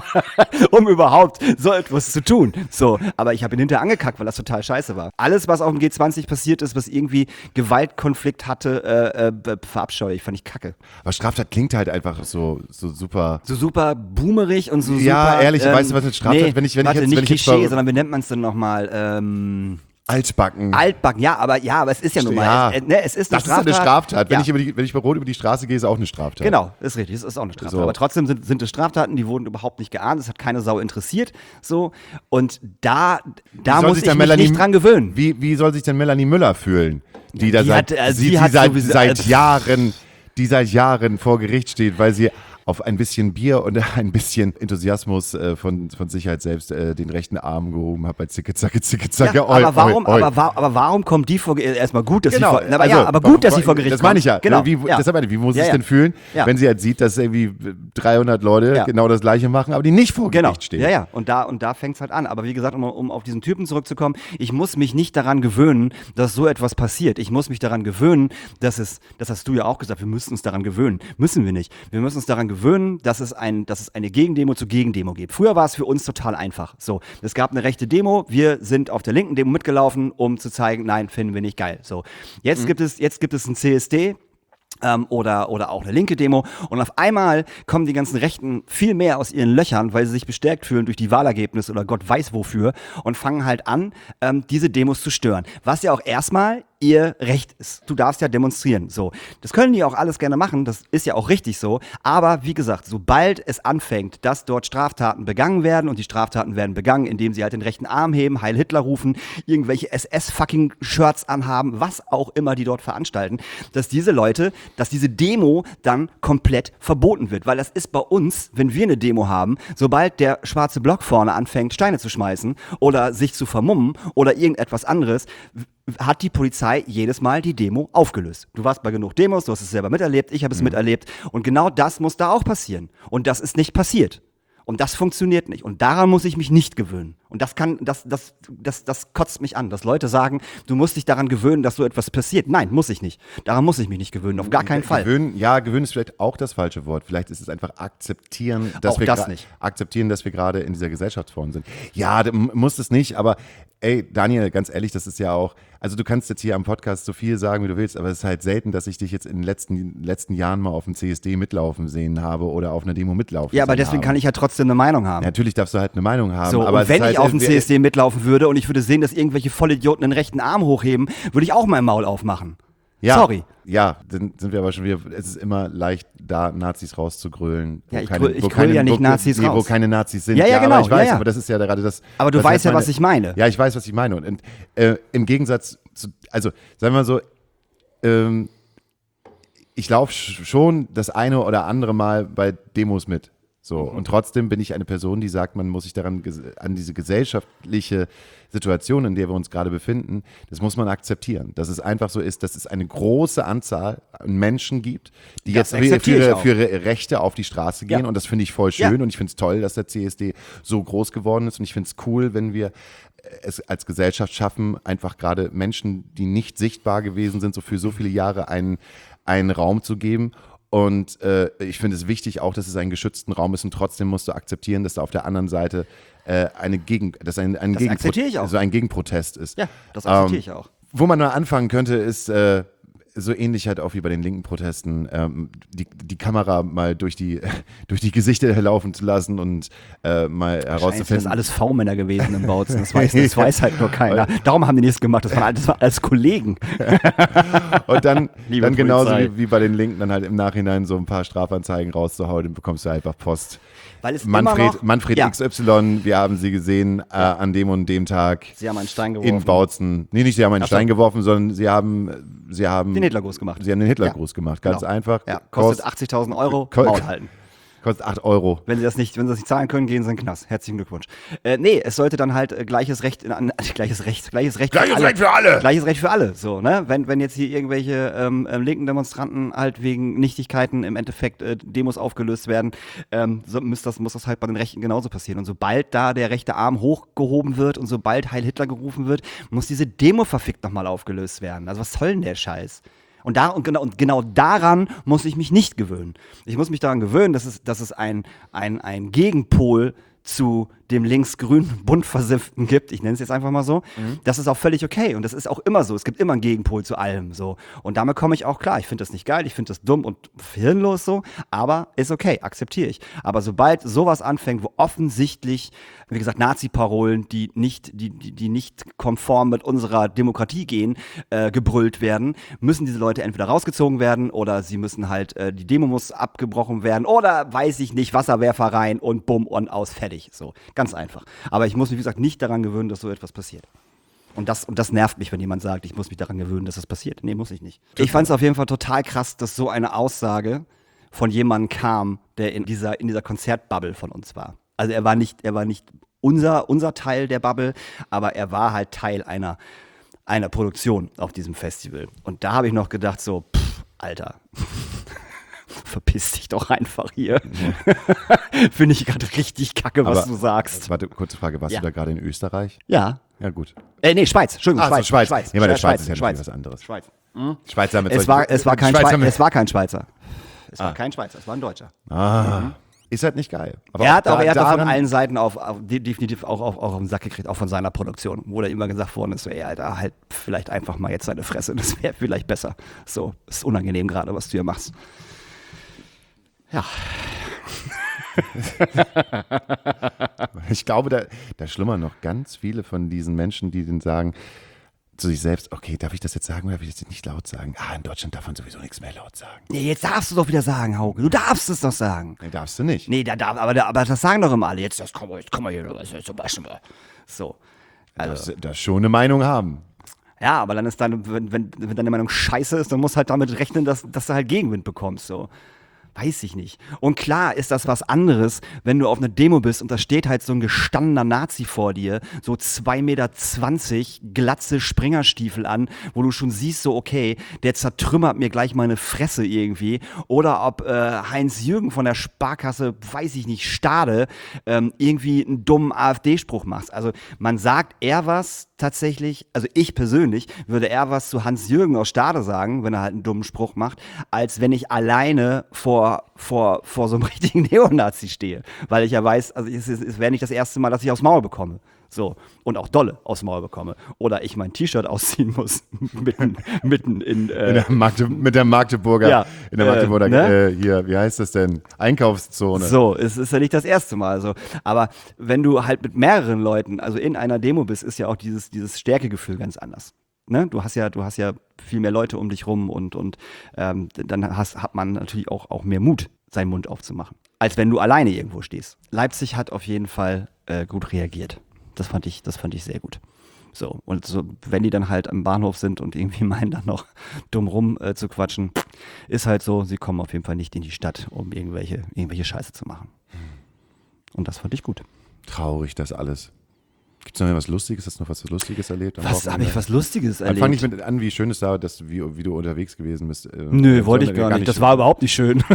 um überhaupt so etwas zu tun. So, aber ich habe ihn hinterher angekackt, weil das total scheiße war. Alles, was auf dem G zwanzig passiert ist, was irgendwie Gewaltkonflikt hatte, äh, äh, verabscheue ich, fand ich kacke. Aber Straftat klingt halt einfach so, so super. So super boomerig und so Ja, super... ehrlich, weißt du, was mit Straftat- nee, wenn ich- wenn ich warte, jetzt- nicht wenn ich jetzt Klischee, bei- sondern wie nennt man es denn nochmal? Ähm... Altbacken. Altbacken, ja, aber ja, aber es ist ja nun mal, Ja. es, äh, ne, es ist eine Das ist eine Straftat. Wenn, Ja. ich über die, wenn ich bei Rot über die Straße gehe, ist auch eine Straftat. Genau, ist richtig, es ist auch eine Straftat. So. Aber trotzdem sind, sind es Straftaten, die wurden überhaupt nicht geahndet, es hat keine Sau interessiert. So. Und da, da soll muss sich ich denn mich Melanie- nicht dran gewöhnen. Wie, wie soll sich denn Melanie Müller fühlen? Die da die seit, hat, äh, sie, die die hat seit, sowieso- seit äh, Jahren, die seit Jahren vor Gericht steht, weil sie auf ein bisschen Bier und ein bisschen Enthusiasmus äh, von, von Sicherheit selbst äh, den rechten Arm gehoben habe bei Zicke, Zacke, Zicke, Zacke. Ja, oi, aber, warum, oi, oi. Aber, wa- aber warum kommt die vor Gericht? Erstmal gut, dass Genau, sie vor, aber, also, ja, aber gut, dass sie vor Gericht Das meine ich ja. kommt. Genau. Wie, ja. Deshalb meine ich, wie muss Ja, es ja. denn fühlen, Ja. wenn sie halt sieht, dass irgendwie dreihundert Leute Ja. genau das Gleiche machen, aber die nicht vor Gericht Genau. stehen? Ja, ja. Und da, und da fängt es halt an. Aber wie gesagt, um, um auf diesen Typen zurückzukommen, ich muss mich nicht daran gewöhnen, dass so etwas passiert. Ich muss mich daran gewöhnen, dass es, das hast du ja auch gesagt, wir müssen uns daran gewöhnen. Müssen wir nicht. Wir müssen uns daran gewöhnen, dass es, ein, dass es eine Gegendemo zu Gegendemo gibt. Früher war es für uns total einfach. So, es gab eine rechte Demo, wir sind auf der linken Demo mitgelaufen, um zu zeigen, nein, finden wir nicht geil. So, jetzt gibt es, jetzt gibt es ein C S D. Ähm, oder, oder auch eine linke Demo. Und auf einmal kommen die ganzen Rechten viel mehr aus ihren Löchern, weil sie sich bestärkt fühlen durch die Wahlergebnisse oder Gott weiß wofür und fangen halt an, ähm, diese Demos zu stören. Was ja auch erstmal ihr Recht ist. Du darfst ja demonstrieren. So. Das können die auch alles gerne machen, das ist ja auch richtig so. Aber wie gesagt, sobald es anfängt, dass dort Straftaten begangen werden und die Straftaten werden begangen, indem sie halt den rechten Arm heben, Heil Hitler rufen, irgendwelche S S-Fucking-Shirts anhaben, was auch immer die dort veranstalten, dass diese Leute, dass diese Demo dann komplett verboten wird. Weil das ist bei uns, wenn wir eine Demo haben, sobald der schwarze Block vorne anfängt, Steine zu schmeißen oder sich zu vermummen oder irgendetwas anderes, hat die Polizei jedes Mal die Demo aufgelöst. Du warst bei genug Demos, du hast es selber miterlebt, ich habe es mhm. miterlebt und genau das muss da auch passieren. Und das ist nicht passiert. Und das funktioniert nicht. Und daran muss ich mich nicht gewöhnen. Und das kann, das, das, das, das kotzt mich an, dass Leute sagen, du musst dich daran gewöhnen, dass so etwas passiert. Nein, muss ich nicht. Daran muss ich mich nicht gewöhnen, auf gar keinen Fall. Gewöhnen, ja, gewöhnen ist vielleicht auch das falsche Wort. Vielleicht ist es einfach akzeptieren, dass auch wir das gra- nicht. akzeptieren, dass wir gerade in dieser Gesellschaftsform sind. Ja, d- muss es nicht, aber ey, Daniel, ganz ehrlich, das ist ja auch, also du kannst jetzt hier am Podcast so viel sagen, wie du willst, aber es ist halt selten, dass ich dich jetzt in den letzten, letzten Jahren mal auf dem C S D mitlaufen sehen habe oder auf einer Demo mitlaufen Ja, aber sehen deswegen habe. kann ich ja trotzdem eine Meinung haben. Natürlich darfst du halt eine Meinung haben. So, aber und es wenn ist ich halt, auf dem wir- C S D mitlaufen würde und ich würde sehen, dass irgendwelche Vollidioten den rechten Arm hochheben, würde ich auch mein Maul aufmachen. Ja, Sorry. Ja, dann sind wir aber schon wieder, es ist immer leicht, da Nazis rauszugrölen. Wo Ja, ich keine, grüll- ich wo grüll keine, ja nicht wo, Nazis nee, wo raus. keine Nazis sind. Ja, ja, genau, Aber ich weiß, ja, ja. aber das ist ja gerade das. Aber du was weißt ja, meine, was ich meine. Ja, ich weiß, was ich meine. Und, und äh, im Gegensatz zu, also sagen wir mal so, ähm, ich laufe sch- schon das eine oder andere Mal bei Demos mit. So, Mhm. und trotzdem bin ich eine Person, die sagt, man muss sich daran, ges- an diese gesellschaftliche Situation, in der wir uns gerade befinden, das muss man akzeptieren. Dass es einfach so ist, dass es eine große Anzahl an Menschen gibt, die Das jetzt für, für, akzeptiere ich ihre, auch. für ihre Rechte auf die Straße gehen. Ja. Und das finde ich voll schön. Ja. Und ich finde es toll, dass der C S D so groß geworden ist. Und ich finde es cool, wenn wir es als Gesellschaft schaffen, einfach gerade Menschen, die nicht sichtbar gewesen sind, so für so viele Jahre einen, einen Raum zu geben. Und äh, ich finde es wichtig auch, dass es einen geschützten Raum ist und trotzdem musst du akzeptieren, dass da auf der anderen Seite äh, eine Gegen, dass ein, ein, Das Gegenpro- akzeptiere ich auch. also ein Gegenprotest ist. Ja, das akzeptiere Ähm, ich auch. Wo man mal anfangen könnte, ist äh, so ähnlich halt auch wie bei den linken Protesten, ähm, die, die Kamera mal durch die, durch die Gesichter laufen zu lassen und äh, mal Wahrscheinlich sind das herauszufinden. alles V-Männer gewesen im Bautzen. Das weiß, das weiß halt nur keiner. Darum haben die nichts gemacht. Das waren, das waren alles Kollegen. Und dann, Liebe dann genauso Polizei. wie, wie bei den Linken, dann halt im Nachhinein so ein paar Strafanzeigen rauszuhauen, dann bekommst du einfach Post. Weil es immer Manfred, noch, Manfred ja, X Y, wir haben sie gesehen äh, an dem und dem Tag sie haben einen Stein geworfen. in Bautzen. Nee, nicht sie haben einen Ach so. Stein geworfen, sondern sie haben, sie haben Den Hitlergruß gemacht. Sie haben den Ja. Hitlergruß gemacht, ganz Genau. einfach. Ja, kostet Kost- achtzigtausend Euro, Ko- Maul halten. Kostet acht Euro. Wenn sie das nicht, wenn sie das nicht zahlen können, gehen sie in den Knast. Herzlichen Glückwunsch. Äh, nee, es sollte dann halt äh, gleiches Recht, in, an, gleiches Recht, gleiches Recht Gleiches Recht für alle! Gleiches Recht für alle. So, ne? Wenn, wenn jetzt hier irgendwelche ähm, ähm, linken Demonstranten halt wegen Nichtigkeiten im Endeffekt äh, Demos aufgelöst werden, ähm, so muss das, muss das halt bei den Rechten genauso passieren. Und sobald da der rechte Arm hochgehoben wird und sobald Heil Hitler gerufen wird, muss diese Demo verfickt nochmal aufgelöst werden. Also was soll denn der Scheiß? Und, da, und, genau, und genau daran muss ich mich nicht gewöhnen. Ich muss mich daran gewöhnen, dass es, dass es ein, ein, ein Gegenpol zu dem links-grün bunt versifften gibt, ich nenne es jetzt einfach mal so, Mhm. das ist auch völlig okay und das ist auch immer so, es gibt immer einen Gegenpol zu allem so und damit komme ich auch klar, ich finde das nicht geil, ich finde das dumm und hirnlos so, aber ist okay, akzeptiere ich, aber sobald sowas anfängt, wo offensichtlich, wie gesagt, Nazi-Parolen, die nicht, die, die, die nicht konform mit unserer Demokratie gehen, äh, gebrüllt werden, müssen diese Leute entweder rausgezogen werden oder sie müssen halt, äh, die Demo muss abgebrochen werden oder weiß ich nicht, Wasserwerfer rein und bumm und aus, fertig, so, ganz einfach. Aber ich muss mich, wie gesagt, nicht daran gewöhnen, dass so etwas passiert. Und das, und das nervt mich, wenn jemand sagt, ich muss mich daran gewöhnen, dass das passiert. Nee, muss ich nicht. Ich fand es auf jeden Fall total krass, dass so eine Aussage von jemandem kam, der in dieser, in dieser Konzertbubble von uns war. Also er war nicht, er war nicht unser, unser Teil der Bubble, aber er war halt Teil einer, einer Produktion auf diesem Festival. Und da habe ich noch gedacht so, pff, Alter, verpiss dich doch einfach hier. Ja. Finde ich gerade richtig kacke, was Aber, du sagst. Warte, kurze Frage, warst Ja. du da gerade in Österreich? Ja. Ja, gut. Äh, nee, Schweiz. Entschuldigung, Ach so, Schweiz. Schweiz. Schweiz. Ja, aber der Schweiz, Schweiz ist ja Schweiz. natürlich was anderes. Schweiz. Schweizer mit Es solchen- war, es, war kein Schweizer Schweizer, mit- es war kein Schweizer. Es war Ah. kein Schweizer, es war ein Deutscher. Ah, ist halt nicht geil. Aber er auch hat auch da- er hat auch von daran- allen Seiten auf, auf de- definitiv auch, auch, auch auf den Sack gekriegt, auch von seiner Produktion, wo da immer gesagt worden ist, so, ey, Alter, halt vielleicht einfach mal jetzt seine Fresse, das wäre vielleicht besser. So, ist unangenehm gerade, was du hier machst. Ja. Ich glaube, da, da schlummern noch ganz viele von diesen Menschen, die dann sagen zu sich selbst, okay, darf ich das jetzt sagen oder darf ich das jetzt nicht laut sagen? Ah, in Deutschland darf man sowieso nichts mehr laut sagen. Nee, jetzt darfst du doch wieder sagen, Hauke. Du darfst es doch sagen. Nee, darfst du nicht. Nee, da darf, aber, da- aber das sagen doch immer alle. Jetzt, das komm mal, jetzt komm mal hier, das ist zum Beispiel. So. Du Also, darfst, darfst schon eine Meinung haben. ja, aber dann ist deine, wenn, wenn, wenn deine Meinung scheiße ist, dann musst du halt damit rechnen, dass, dass du halt Gegenwind bekommst. So. Weiß ich nicht. Und klar ist das was anderes, wenn du auf einer Demo bist und da steht halt so ein gestandener Nazi vor dir, so zwei Meter zwanzig, glatze Springerstiefel an, wo du schon siehst, so okay, der zertrümmert mir gleich meine Fresse irgendwie. Oder ob äh, Heinz-Jürgen von der Sparkasse, weiß ich nicht, Stade, ähm, irgendwie einen dummen AfD-Spruch macht. Also man sagt eher was tatsächlich, also ich persönlich würde eher was zu Hans-Jürgen aus Stade sagen, wenn er halt einen dummen Spruch macht, als wenn ich alleine vor, vor, vor so einem richtigen Neonazi stehe. Weil ich ja weiß, also es, es, es wäre nicht das erste Mal, dass ich aufs Maul bekomme. So. Und auch dolle aufs Maul bekomme. Oder ich mein T-Shirt ausziehen muss, mitten, mitten in, äh, In der Magde, mit der Magdeburger, Ja, in der äh, Magdeburger, ne? äh, hier, wie heißt das denn? Einkaufszone. So, es ist ja nicht das erste Mal so. Aber wenn du halt mit mehreren Leuten, also in einer Demo bist, ist ja auch dieses, dieses Stärkegefühl ganz anders. Ne? Du hast ja, du hast ja viel mehr Leute um dich rum und, und ähm, dann hast, hat man natürlich auch, auch mehr Mut, seinen Mund aufzumachen, als wenn du alleine irgendwo stehst. Leipzig hat auf jeden Fall äh, gut reagiert. Das fand ich, das fand ich sehr gut. So, und so, wenn die dann halt am Bahnhof sind und irgendwie meinen, dann noch dumm rum äh, zu quatschen, ist halt so, sie kommen auf jeden Fall nicht in die Stadt, um irgendwelche, irgendwelche Scheiße zu machen. Und das fand ich gut. Traurig, das alles. Gibt es noch was Lustiges? Hast du noch was Lustiges erlebt? am Was, Wochenende? habe ich was Lustiges Dann erlebt? fang ich mit an, wie schön es da, dass du, wie, wie du unterwegs gewesen bist. Äh, Nö, wollte ich sondern gar nicht. Das war überhaupt nicht schön.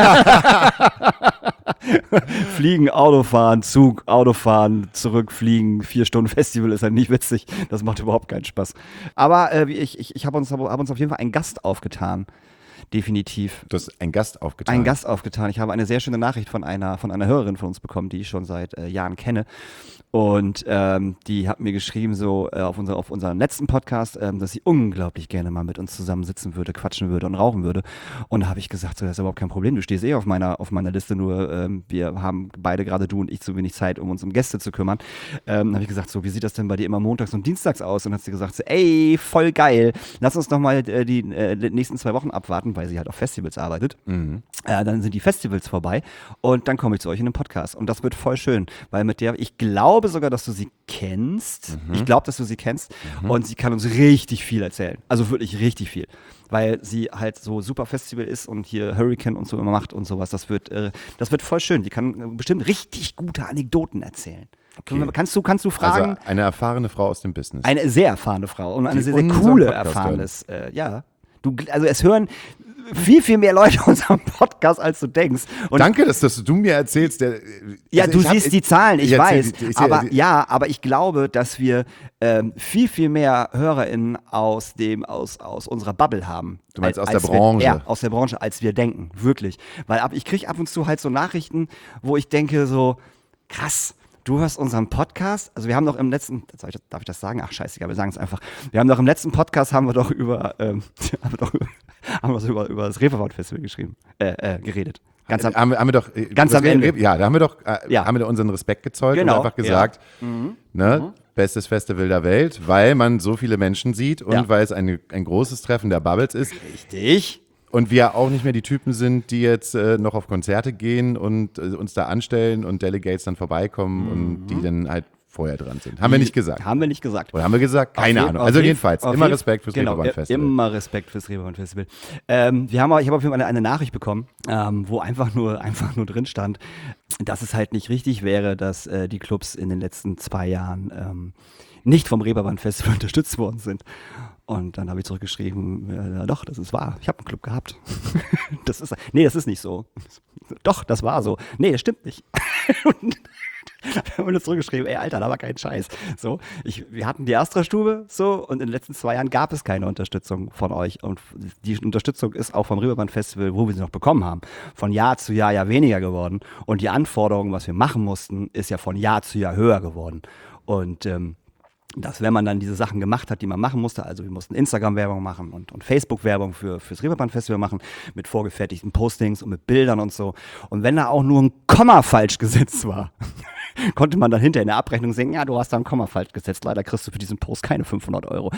Fliegen, Autofahren, Zug, Autofahren, zurückfliegen, vier Stunden Festival ist halt nicht witzig. Das macht überhaupt keinen Spaß. Aber äh, ich, ich, ich habe uns, hab uns auf jeden Fall einen Gast aufgetan. Definitiv. Du hast einen Gast aufgetan. Einen Gast aufgetan. Ich habe eine sehr schöne Nachricht von einer, von einer Hörerin von uns bekommen, die ich schon seit äh, Jahren kenne. Und ähm, die hat mir geschrieben, so äh, auf, unser, auf unserem letzten Podcast, ähm, dass sie unglaublich gerne mal mit uns zusammensitzen würde, quatschen würde und rauchen würde. Und da habe ich gesagt, so, das ist überhaupt kein Problem, du stehst eh auf meiner, auf meiner Liste, nur ähm, wir haben beide, gerade du und ich, zu wenig Zeit, um uns um Gäste zu kümmern. Ähm, habe ich gesagt, so, wie sieht das denn bei dir immer montags und dienstags aus? Und dann hat sie gesagt, so, ey, voll geil, lass uns noch mal äh, die, äh, die nächsten zwei Wochen abwarten, weil sie halt auf Festivals arbeitet. Mhm. Äh, dann sind die Festivals vorbei und dann komme ich zu euch in den Podcast. Und das wird voll schön, weil mit der, ich glaube sogar, dass du sie kennst. Mhm. Ich glaube, dass du sie kennst. Und sie kann uns richtig viel erzählen. Also wirklich richtig viel. Weil sie halt so super Festival ist und hier Hurricane und so immer macht und sowas. Das wird, äh, das wird voll schön. Die kann bestimmt richtig gute Anekdoten erzählen. Okay. Kannst du, kannst du fragen? Also eine erfahrene Frau aus dem Business. Eine sehr erfahrene Frau und eine Die sehr, sehr unseren coole, Podcast erfahrenes, äh, ja. Du, also es hören viel, viel mehr Leute unseren Podcast, als du denkst. Und Danke, dass, dass du mir erzählst. Der, ja, also du ich hab- siehst die Zahlen, ich, ich erzähl weiß. die- ich- aber ich- ja, aber ich glaube, dass wir ähm, viel, viel mehr HörerInnen aus dem, aus, aus unserer Bubble haben. Du meinst als, aus der als wir, Branche? Ja, aus der Branche, als wir denken. Wirklich. Weil ab, ich kriege ab und zu halt so Nachrichten, wo ich denke so, krass. Du hörst unseren Podcast, also wir haben doch im letzten, darf ich, darf ich das sagen? Ach scheißegal, wir sagen es einfach. Wir haben doch im letzten Podcast haben wir doch über, ähm, haben wir doch über, haben wir so über, über das Reeperbahn-Festival geschrieben, äh, äh, geredet. Ganz am, haben, wir, haben wir doch äh, Ganz was am wir- Ende. Ja, da haben wir doch äh, Ja. haben wir doch unseren Respekt gezollt Genau, und einfach gesagt, ne, bestes Festival der Welt, weil man so viele Menschen sieht und Ja. weil es eine, ein großes Treffen der Bubbles ist. richtig. Und wir auch nicht mehr die Typen sind, die jetzt äh, noch auf Konzerte gehen und äh, uns da anstellen und Delegates dann vorbeikommen und die dann halt vorher dran sind. Haben wir nicht gesagt. Haben wir nicht gesagt. Oder haben wir gesagt? Keine Auf Ahnung. je- Also auf je- jedenfalls, auf immer je- Respekt fürs genau, Reeperbahn Festival. Immer Respekt fürs Reeperbahn Festival. Ähm, wir haben, auch- ich habe auf jeden Fall eine, eine Nachricht bekommen, ähm, wo einfach nur, einfach nur drin stand, dass es halt nicht richtig wäre, dass äh, die Clubs in den letzten zwei Jahren ähm, nicht vom Reeperbahn Festival unterstützt worden sind. Und dann habe ich zurückgeschrieben, ja, doch, das ist wahr. Ich habe einen Club gehabt. Das ist, nee, das ist nicht so. Doch, das war so. Nee, das stimmt nicht. Und dann haben wir zurückgeschrieben, ey, Alter, da war kein Scheiß. So, ich, wir hatten die Astra-Stube, so, und in den letzten zwei Jahren gab es keine Unterstützung von euch. Und die Unterstützung ist auch vom Reeperbahn Festival, wo wir sie noch bekommen haben, von Jahr zu Jahr ja weniger geworden. Und die Anforderung, was wir machen mussten, ist ja von Jahr zu Jahr höher geworden. Und ähm, dass wenn man dann diese Sachen gemacht hat, die man machen musste, also wir mussten Instagram-Werbung machen und, und Facebook-Werbung für fürs Reeperbahn-Festival machen, mit vorgefertigten Postings und mit Bildern und so. Und wenn da auch nur ein Komma falsch gesetzt war, konnte man dann hinterher in der Abrechnung sehen, ja, du hast da ein Komma falsch gesetzt, leider kriegst du für diesen Post keine fünfhundert Euro.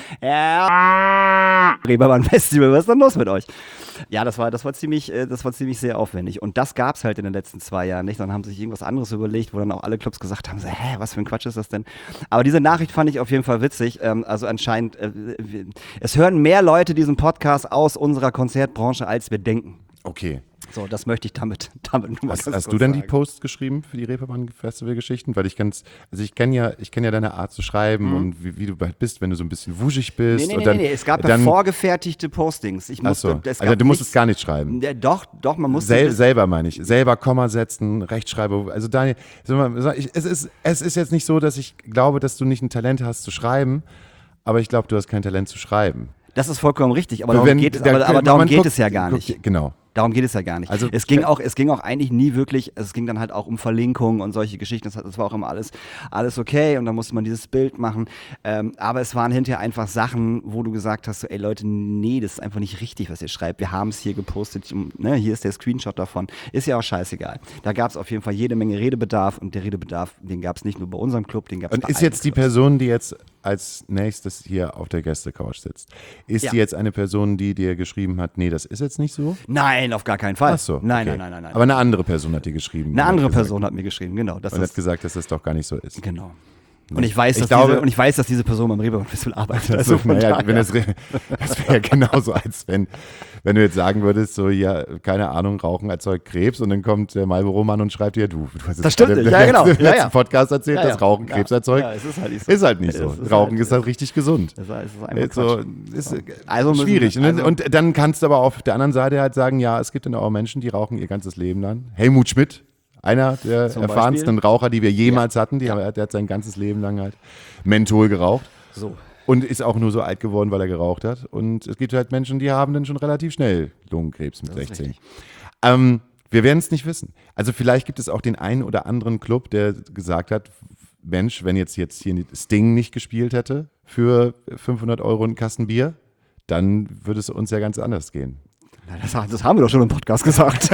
Ja, Reeperbahn-Festival, was ist denn los mit euch? Ja, das war, das war ziemlich, äh, das war ziemlich sehr aufwendig. Und das gab's halt in den letzten zwei Jahren nicht. Dann haben sie sich irgendwas anderes überlegt, wo dann auch alle Clubs gesagt haben, so, hä, was für ein Quatsch ist das denn? Aber diese Nachricht fand ich auf jeden Fall witzig. Ähm, also anscheinend, äh, wir, es hören mehr Leute diesen Podcast aus unserer Konzertbranche, als wir denken. Okay. So, das möchte ich damit, damit nur mal Hast, ganz hast kurz du denn die sagen. Posts geschrieben für die Reeperbahn-Festival-Geschichten? Weil ich ganz, also ich kenne ja, ich kenne ja deine Art zu schreiben und wie, wie du halt bist, wenn du so ein bisschen wuschig bist. Nee, nee, und nee, dann, nee, es gab ja dann, vorgefertigte Postings. Ich Ach musste, so. es Also gab du musstest nichts- gar nicht schreiben. Ja, doch, doch, man musste. Sel selber meine ich. Selber Komma setzen, Rechtschreibung. Also Daniel, sag mal, sag ich, es, ist, es ist jetzt nicht so, dass ich glaube, dass du nicht ein Talent hast zu schreiben, aber ich glaube, du hast kein Talent zu schreiben. Das ist vollkommen richtig, aber darum Wenn- geht es, da- aber, aber man darum geht guckt- es ja gar guckt- nicht. Genau. Darum geht es ja gar nicht. Also- es ging auch, es ging auch eigentlich nie wirklich, es ging dann halt auch um Verlinkungen und solche Geschichten. Das, hat- das war auch immer alles, alles okay und dann musste man dieses Bild machen. Ähm, aber es waren hinterher einfach Sachen, wo du gesagt hast, so, ey Leute, nee, das ist einfach nicht richtig, was ihr schreibt. Wir haben es hier gepostet, ne, hier ist der Screenshot davon. Ist ja auch scheißegal. Da gab es auf jeden Fall jede Menge Redebedarf und der Redebedarf, den gab es nicht nur bei unserem Club, den gab es Und bei ist allen jetzt die Clubs. Person, die jetzt als nächstes hier auf der Gästecouch sitzt, ist Ja. die jetzt eine Person, die dir geschrieben hat, nee, das ist jetzt nicht so? Nein, auf gar keinen Fall. Ach so. Nein, okay. nein, nein, nein, nein. Aber eine andere Person hat dir geschrieben. Eine und andere hat gesagt, Person hat mir geschrieben, genau. Das Und hat ist, gesagt, dass das doch gar nicht so ist. genau. Und ich weiß, Ich dass glaube- diese, und ich weiß, dass diese Person beim Reeperbahn Festival arbeitet. Also, von naja, daher- wenn das, re- das wäre ja genauso, als wenn, wenn du jetzt sagen würdest, so, ja, keine Ahnung, Rauchen erzeugt Krebs und dann kommt der Marlboro-Mann und schreibt dir, du, du hast Das stimmt gerade nicht. im Ja, genau. letzten Ja, ja. Podcast erzählt, Ja, ja. dass Rauchen Ja. Krebs erzeugt. Ja, es ist halt nicht so. Ist halt nicht so. Es ist Rauchen halt- ist halt richtig gesund. Das ist, es ist einfach Jetzt so, Quatsch. ist Also müssen- schwierig. also- und, und dann kannst du aber auf der anderen Seite halt sagen, ja, es gibt dann auch Menschen, die rauchen ihr ganzes Leben lang. Helmut Schmidt, einer der Zum erfahrensten Beispiel. Raucher, die wir jemals hatten, die, hat- der hat sein ganzes Leben lang halt Menthol geraucht. So. Und ist auch nur so alt geworden, weil er geraucht hat. Und es gibt halt Menschen, die haben dann schon relativ schnell Lungenkrebs mit Das ist sechzehn. richtig. Ähm, wir werden es nicht wissen. Also vielleicht gibt es auch den einen oder anderen Club, der gesagt hat, Mensch, wenn jetzt, jetzt hier Sting nicht gespielt hätte für fünfhundert Euro ein Kasten Bier, dann würde es uns ja ganz anders gehen. Na, Das, das haben wir doch schon im Podcast gesagt.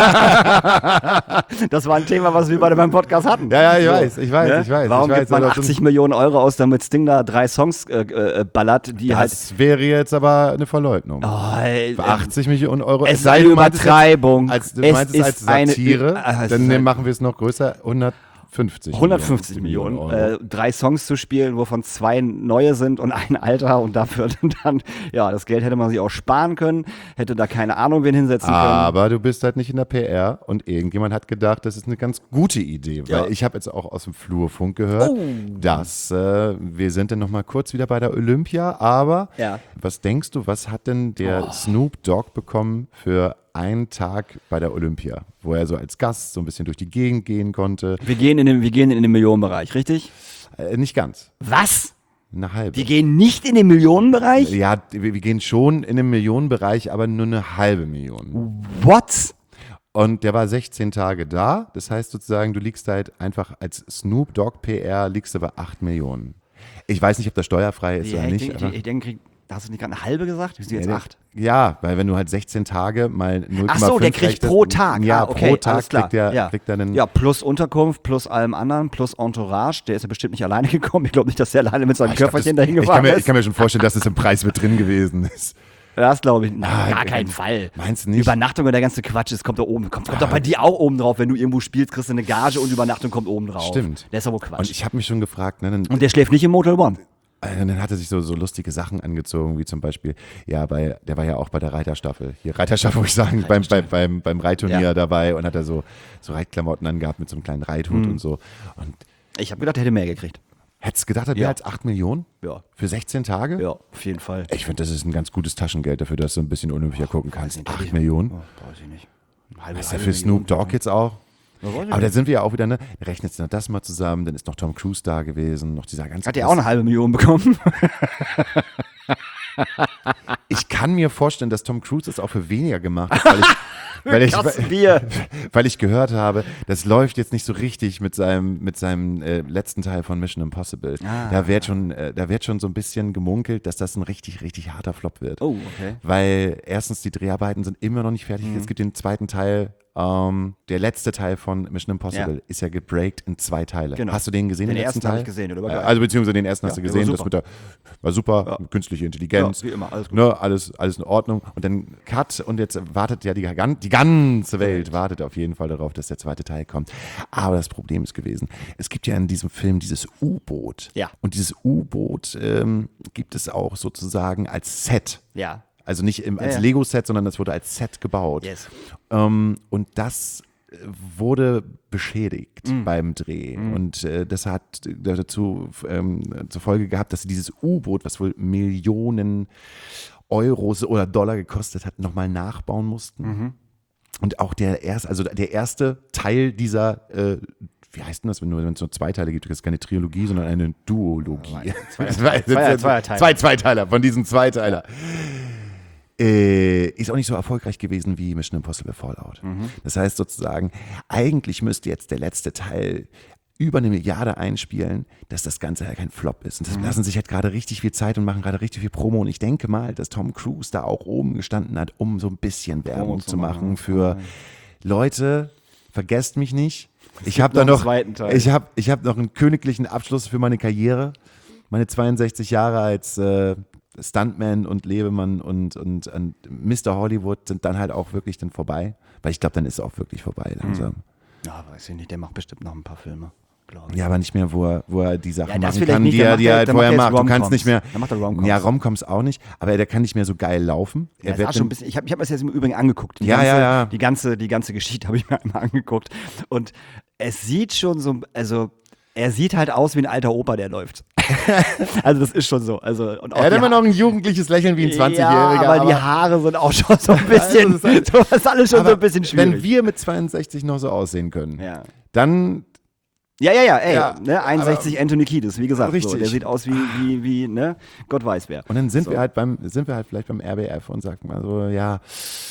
Das war ein Thema, was wir beide beim Podcast hatten. Ja, ja, ich So, weiß, ich weiß, ne? ich weiß. Warum ich weiß, gibt man aber das- achtzig Millionen Euro aus, damit Sting da drei Songs äh, äh, ballert, die halt. Das wäre jetzt aber eine Verleugnung. Oh, ey, Für achtzig Millionen Euro. es ist sei eine denn, du meintest Übertreibung. Jetzt, als, du Es meintest ist als eine Satire, Ü- Ah, es dann ist ein- machen wir es noch größer, hundertfünfzig hundertfünfzig Millionen, Euro. äh, drei Songs zu spielen, wovon zwei neue sind und ein alter und dafür dann, ja, das Geld hätte man sich auch sparen können, hätte da keine Ahnung wen hinsetzen können. Aber du bist halt nicht in der P R und irgendjemand hat gedacht, das ist eine ganz gute Idee, weil Ja. ich habe jetzt auch aus dem Flurfunk gehört, Oh. dass äh, wir sind dann noch mal kurz wieder bei der Olympia, aber Ja. was denkst du, was hat denn der Oh. Snoop Dogg bekommen für einen Tag bei der Olympia, wo er so als Gast so ein bisschen durch die Gegend gehen konnte? Wir gehen in den, wir gehen in den Millionenbereich, richtig? Äh, nicht ganz, Was? eine halbe. Wir gehen nicht in den Millionenbereich? Ja, wir, wir gehen schon in den Millionenbereich, aber nur eine halbe Million. What? Und der war sechzehn Tage da. Das heißt sozusagen, du liegst halt einfach als Snoop Dogg P R, liegst du bei acht Millionen. Ich weiß nicht, ob das steuerfrei ist Ja, oder ich nicht. denke, aber- ich, ich denk, krieg- hast du nicht gerade eine halbe gesagt? Wir sind jetzt Ja, acht. Ja, weil wenn du halt sechzehn Tage mal null Komma fünf Ach so, der kriegt rechnest, pro Tag. Ja, ah, okay, pro Tag alles klar. kriegt er, ja. kriegt er einen. Ja, plus Unterkunft, plus allem anderen, plus Entourage. Der ist ja bestimmt nicht alleine gekommen. Ich glaube nicht, dass der alleine mit seinem Ich glaub, Körperchen das- dahin ich, kann gefahren mir, ich ist. kann mir schon vorstellen, dass es im Preis mit drin gewesen ist. Das glaube ich, Ah, na, gar ich- keinen Fall. Meinst du nicht? Übernachtung und der ganze Quatsch, das kommt da oben. Kommt, kommt doch bei dir auch oben drauf. Wenn du irgendwo spielst, kriegst du eine Gage und Übernachtung kommt oben drauf. Stimmt. Das ist aber Quatsch. Und ich habe mich schon gefragt, ne, dann, Und der schläft nicht im Motel One. äh, dann hat er sich so, so lustige Sachen angezogen, wie zum Beispiel, ja, bei, der war ja auch bei der Reiterstaffel. Hier, Reiterstaffel, muss ich sagen, beim, beim, beim, beim Reitturnier Ja. dabei und hat er so, so Reitklamotten angehabt mit so einem kleinen Reithut Mhm. und so. Und Ich habe gedacht, er hätte mehr gekriegt. hättest du gedacht, er hat Ja. mehr als acht Millionen? Ja. Für sechzehn Tage? Ja, auf jeden Fall. Ich finde, das ist ein ganz gutes Taschengeld dafür, dass du ein bisschen unüblicher gucken kannst. nicht, acht ich- Millionen? Oh, weiß ich nicht. Eine halbe- Das ist ja halbe für Million. Snoop Dogg jetzt auch. Ja, weiß ich Aber da nicht. sind wir ja auch wieder, ne? Rechnet noch das mal zusammen, dann ist noch Tom Cruise da gewesen, noch dieser ganze. Hat er auch eine halbe Million bekommen? Ich kann mir vorstellen, dass Tom Cruise das auch für weniger gemacht hat, weil ich, weil ich, Kasten Bier. weil ich gehört habe, das läuft jetzt nicht so richtig mit seinem, mit seinem äh, letzten Teil von Mission Impossible. Ah. Da wird schon, äh, da wird schon so ein bisschen gemunkelt, dass das ein richtig, richtig harter Flop wird. Oh, okay. Weil erstens die Dreharbeiten sind immer noch nicht fertig. Mhm. Es gibt den zweiten Teil. Ähm, der letzte Teil von Mission Impossible Ja. ist ja gebreakt in zwei Teile. Genau. Hast du den gesehen? Den letzten ersten habe Teil? ich gesehen, der war Äh, geil. Also beziehungsweise den ersten hast du der war gesehen. Das super. mit der, war super, künstliche Intelligenz. Ja, wie immer, alles gut. Ne, alles, alles in Ordnung. Und dann Cut und jetzt wartet ja die, gan- die ganze Welt wartet auf jeden Fall darauf, dass der zweite Teil kommt. Aber das Problem ist gewesen, es gibt ja in diesem Film dieses U-Boot. Ja. Und dieses U-Boot ähm, gibt es auch sozusagen als Set. Ja. Also nicht im, als Ja, ja. Lego-Set, sondern das wurde als Set gebaut. Yes. Ähm, und das äh, wurde beschädigt Mm. beim Dreh. Und äh, das hat dazu ähm, zur Folge gehabt, dass sie dieses U-Boot, was wohl Millionen Euros oder Dollar gekostet hat, nochmal nachbauen mussten. Mhm. Und auch der erste, also der erste Teil dieser, äh, wie heißt denn das, wenn es nur zwei Teile gibt, das ist keine Trilogie, sondern eine Duologie. Zweier- Zwei- Zweier- Zweierteiler. Zwei Zweiteiler von diesen Zweiteiler. Äh, ist auch nicht so erfolgreich gewesen wie Mission Impossible Fallout. Mhm. Das heißt sozusagen, eigentlich müsste jetzt der letzte Teil über eine Milliarde einspielen, dass das Ganze ja kein Flop ist. Und Mhm. das lassen sich halt gerade richtig viel Zeit und machen gerade richtig viel Promo. Und ich denke mal, dass Tom Cruise da auch oben gestanden hat, um so ein bisschen Werbung zu zu machen machen. für Leute, vergesst mich nicht. Ich gibt habe da noch einen noch, zweiten Teil. ich habe ich hab noch einen königlichen Abschluss für meine Karriere. Meine zweiundsechzig Jahre als äh, Stuntman und Lebemann und, und, und Mister Hollywood sind dann halt auch wirklich dann vorbei. Weil ich glaube, dann ist es auch wirklich vorbei langsam. Ja, weiß ich nicht. Der macht bestimmt noch ein paar Filme, glaube ich. Ja, aber nicht mehr, wo er, wo er die Sachen Ja, das machen vielleicht kann, nicht. die Der er, macht die ja- er halt der vorher macht ja macht. jetzt Du kannst Rom-Coms. nicht mehr. Der macht ja Rom-Coms. Ja, Romcoms auch nicht, aber der kann nicht mehr so geil laufen. Ja, Er das wird war schon dann- ein bisschen, ich habe ich hab mir das jetzt im Übrigen angeguckt. Die Ja, ganze, ja, ja. Die ganze, die ganze Geschichte habe ich mir einmal angeguckt. Und es sieht schon so, also er sieht halt aus wie ein alter Opa, der läuft. also das ist schon so. Also, und auch er hat die immer Ha- noch ein jugendliches Lächeln wie ein zwanzigjähriger. Ja, aber, die Haare sind auch schon so ein bisschen, das ist- so, das ist alles schon aber so ein bisschen schwierig. Wenn wir mit zweiundsechzig noch so aussehen können, ja. dann Ja, ja, ja, ey, Ja, ne, einundsechzig Anthony Kiedis, wie gesagt, Richtig. So, der sieht aus wie, wie, wie, ne, Gott weiß wer. Und dann sind So. wir halt beim, sind wir halt vielleicht beim R B F und sagen mal so, ja,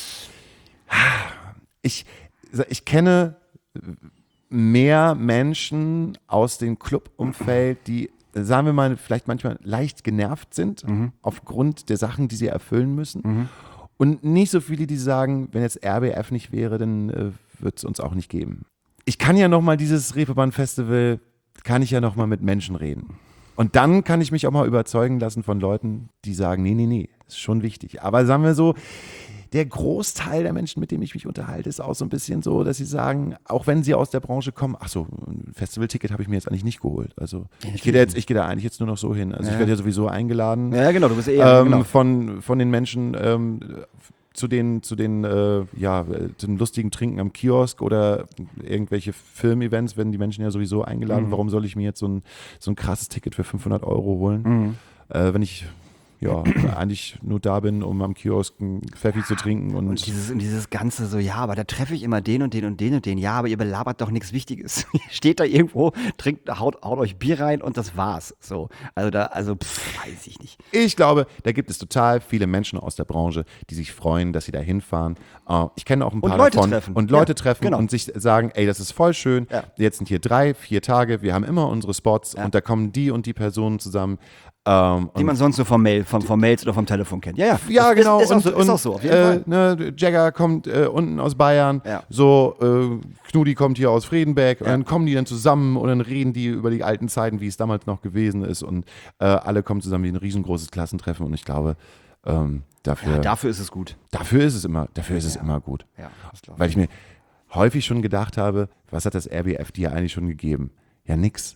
ich, ich kenne mehr Menschen aus dem Clubumfeld, die, sagen wir mal, vielleicht manchmal leicht genervt sind aufgrund der Sachen, die sie erfüllen müssen. Und nicht so viele, die sagen, wenn jetzt R B F nicht wäre, dann äh, wird es uns auch nicht geben. Ich kann ja noch mal dieses Reeperbahn-Festival, kann ich ja noch mal mit Menschen reden. Und dann kann ich mich auch mal überzeugen lassen von Leuten, die sagen, nee, nee, nee, ist schon wichtig. Aber sagen wir so, der Großteil der Menschen, mit denen ich mich unterhalte, ist auch so ein bisschen so, dass sie sagen, auch wenn sie aus der Branche kommen, ach so, ein Festivalticket habe ich mir jetzt eigentlich nicht geholt. Also ich gehe da jetzt, ich gehe da eigentlich jetzt nur noch so hin. Also ich werde ja sowieso eingeladen Ja, genau, du bist eher, ähm, genau. von, von den Menschen ähm, zu den, zu den, äh, ja, äh, zu den lustigen Trinken am Kiosk oder irgendwelche Filmevents, werden die Menschen ja sowieso eingeladen. Mhm. Warum soll ich mir jetzt so ein, so ein krasses Ticket für fünfhundert Euro holen, Mhm. äh, wenn ich ja eigentlich nur da bin, um am Kiosk einen Pfeffi zu trinken und, Und dieses, und dieses Ganze so, ja, aber da treffe ich immer den und den und den und den. Ja, aber ihr belabert doch nichts Wichtiges. Steht da irgendwo, trinkt, haut, haut euch Bier rein und das war's. So, also da, also pff, weiß ich nicht. ich glaube, da gibt es total viele Menschen aus der Branche, die sich freuen, dass sie da hinfahren. Äh, ich kenne auch ein paar Leute davon. treffen. Und Leute Ja, treffen genau. und sich sagen, ey, das ist voll schön. Ja. Jetzt sind hier drei, vier Tage, wir haben immer unsere Spots Ja. und da kommen die und die Personen zusammen. Ähm, Die und man sonst nur vom Mail, vom, vom Mails oder vom Telefon kennt. Ja, ja. ja, Das genau. Ist, ist, und, auch, so, ist und, auch so, auf jeden äh, Fall. ne, Jagger kommt äh, unten aus Bayern, Ja. so äh, Knudi kommt hier aus Friedenberg und Ja. dann kommen die dann zusammen und dann reden die über die alten Zeiten, wie es damals noch gewesen ist und äh, alle kommen zusammen wie ein riesengroßes Klassentreffen und ich glaube, Ähm, dafür, Ja, dafür ist es gut. dafür ist es immer, dafür ist es Ja. immer gut. Ja, das glaub ich. Weil ich mir häufig schon gedacht habe, was hat das R B F dir eigentlich schon gegeben? Ja, nix.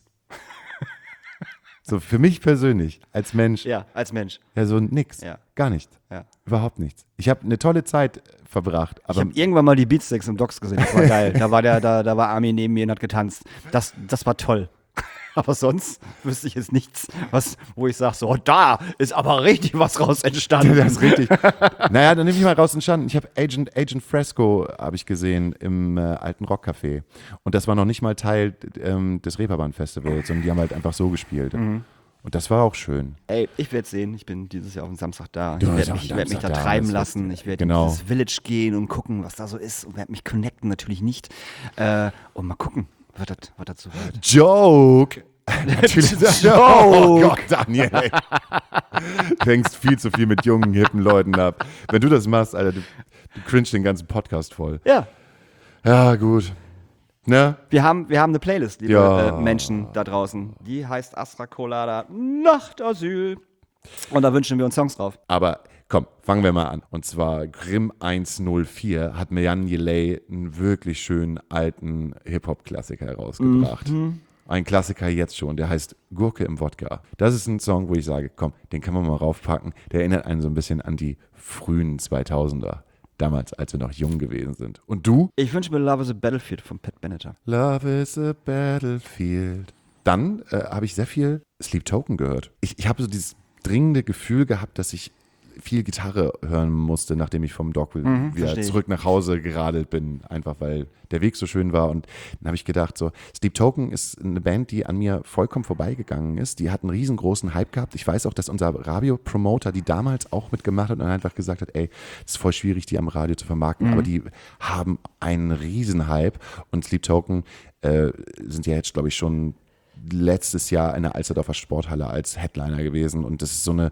So für mich persönlich, als Mensch, Ja, als Mensch. ja so nix. Ja. Gar nicht. Ja. Überhaupt nichts. Ich habe eine tolle Zeit verbracht, Ich aber habe irgendwann mal die Beatsteaks im Docks gesehen, das war geil. Da war der, da, da war Armin neben mir und hat getanzt. Das, das war toll. Aber sonst wüsste ich jetzt nichts, was, wo ich sage, so, oh, da ist aber richtig was raus entstanden. das ist richtig. Naja, dann nehme ich mal raus entstanden. Ich habe Agent, Agent Fresco habe ich gesehen im äh, alten Rockcafé. Und das war noch nicht mal Teil ähm, des Reeperbahn-Festivals, sondern die haben halt einfach so gespielt. Mhm. Und das war auch schön. Ey, ich werde sehen. Ich bin dieses Jahr auf dem Samstag da. Du Ich bist werde am mich, ich werd mich da Samstag da, treiben das lassen. ist- Ich werde genau. in dieses Village gehen und gucken, was da so ist. Und werde mich connecten, natürlich nicht. Äh, und mal gucken, was das, was das so wird. Joke! Natürlich. Joke. Oh Gott, Daniel, ey. Du hängst viel zu viel mit jungen, hippen Leuten ab. Wenn du das machst, Alter, du, du cringe den ganzen Podcast voll. Ja, Ja, gut. Ne? wir haben, wir haben eine Playlist, liebe Ja. äh, Menschen da draußen. Die heißt Astra Colada Nachtasyl. Und da wünschen wir uns Songs drauf. Aber komm, fangen wir mal an. Und zwar Grimm hundertvierer hat Jan Delay einen wirklich schönen alten Hip-Hop-Klassiker herausgebracht. Mhm. Ein Klassiker jetzt schon, der heißt Gurke im Wodka. Das ist ein Song, wo ich sage, komm, den kann man mal raufpacken. Der erinnert einen so ein bisschen an die frühen zweitausender. Damals, als wir noch jung gewesen sind. Und du? Ich wünsche mir Love is a Battlefield von Pat Benatar. Love is a battlefield. Dann äh, habe ich sehr viel Sleep Token gehört. Ich, ich habe so dieses dringende Gefühl gehabt, dass ich viel Gitarre hören musste, nachdem ich vom Dogville Mhm, wieder versteh ich. zurück nach Hause geradelt bin. Einfach weil der Weg so schön war. Und dann habe ich gedacht, so, Sleep Token ist eine Band, die an mir vollkommen vorbeigegangen ist. Die hat einen riesengroßen Hype gehabt. Ich weiß auch, dass unser Radiopromoter die damals auch mitgemacht hat und einfach gesagt hat, ey, es ist voll schwierig, die am Radio zu vermarkten. Mhm. Aber die haben einen riesen Hype. Und Sleep Token äh, sind ja jetzt, glaube ich, schon letztes Jahr in der Alsterdorfer Sporthalle als Headliner gewesen. Und das ist so eine,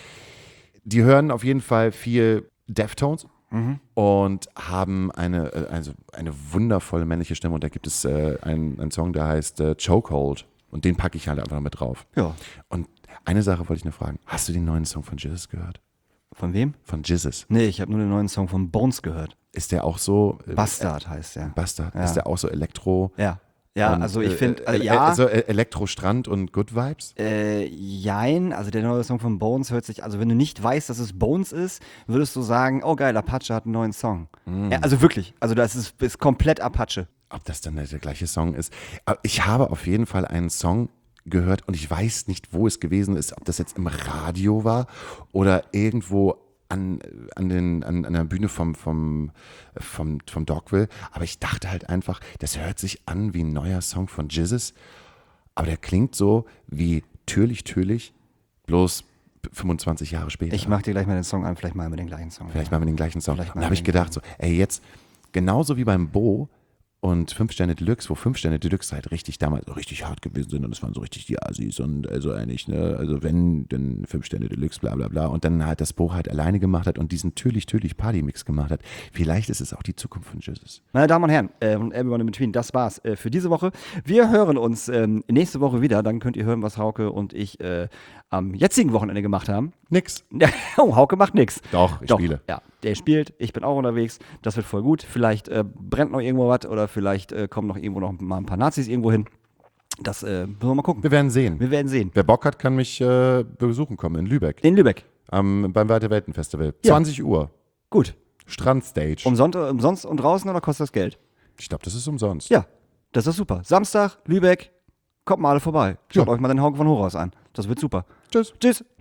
die hören auf jeden Fall viel Deftones und haben eine, äh, also eine wundervolle männliche Stimme. Und da gibt es äh, einen, einen Song, der heißt äh, Chokehold. Und den packe ich halt einfach mit drauf. Ja. Und eine Sache wollte ich nur fragen. Hast du den neuen Song von Jizzes gehört? Von wem? Von Jizzes. Nee, ich habe nur den neuen Song von Bones gehört. Ist der auch so? Äh, Bastard heißt der. Bastard. Ja. Ist der auch so Elektro? Ja. Ja, und, also ich äh, finde, äh, äh, ja, Also äh, Elektrostrand und Good Vibes? äh, jein, also der neue Song von Bones hört sich, also wenn du nicht weißt, dass es Bones ist, würdest du sagen, oh geil, Apache hat einen neuen Song. Ja, also wirklich, also das ist, ist komplett Apache. Ob das dann der gleiche Song ist. Aber ich habe auf jeden Fall einen Song gehört und ich weiß nicht, wo es gewesen ist, ob das jetzt im Radio war oder irgendwo an, an, den, an, an der Bühne vom, vom, vom, vom Dogville. Aber ich dachte halt einfach, das hört sich an wie ein neuer Song von Jizzes, aber der klingt so wie Türlich, Türlich, bloß fünfundzwanzig Jahre später. Ich mach dir gleich mal den Song an, vielleicht mal mit den gleichen Song. Vielleicht machen wir den gleichen Song. Vielleicht Und da machen habe wir ich den gedacht, so, ey, jetzt, genauso wie beim Bo und fünf Sterne Deluxe, wo fünf Sterne Deluxe halt richtig damals so richtig hart gewesen sind und das waren so richtig die Assis und also eigentlich, ne, also wenn, dann fünf Sterne Deluxe, bla bla bla und dann halt das Bo halt alleine gemacht hat und diesen Türlich-Türlich Party-Mix gemacht hat. Vielleicht ist es auch die Zukunft von Jizzes. Meine Damen und Herren, äh, und Everyone in Between, das war's äh, für diese Woche. Wir hören uns ähm, nächste Woche wieder, dann könnt ihr hören, was Hauke und ich äh, am jetzigen Wochenende gemacht haben. Nix. Oh, Hauke macht nix. Doch, ich spiele. Ja, der spielt, ich bin auch unterwegs, das wird voll gut. Vielleicht äh, brennt noch irgendwo was oder vielleicht äh, kommen noch irgendwo noch mal ein paar Nazis irgendwo hin. Das äh, müssen wir mal gucken. Wir werden sehen. Wir werden sehen. Wer Bock hat, kann mich äh, besuchen kommen in Lübeck. In Lübeck. Am, beim Weite Welten Festival. Ja. zwanzig Uhr. Gut. Strandstage. Umsonst, umsonst und draußen oder kostet das Geld? Ich glaube, das ist umsonst. Ja, das ist super. Samstag, Lübeck, kommt mal alle vorbei. Schaut Ja. euch mal den Hauke von Horaus an. Das wird super. Tschüss. Tschüss.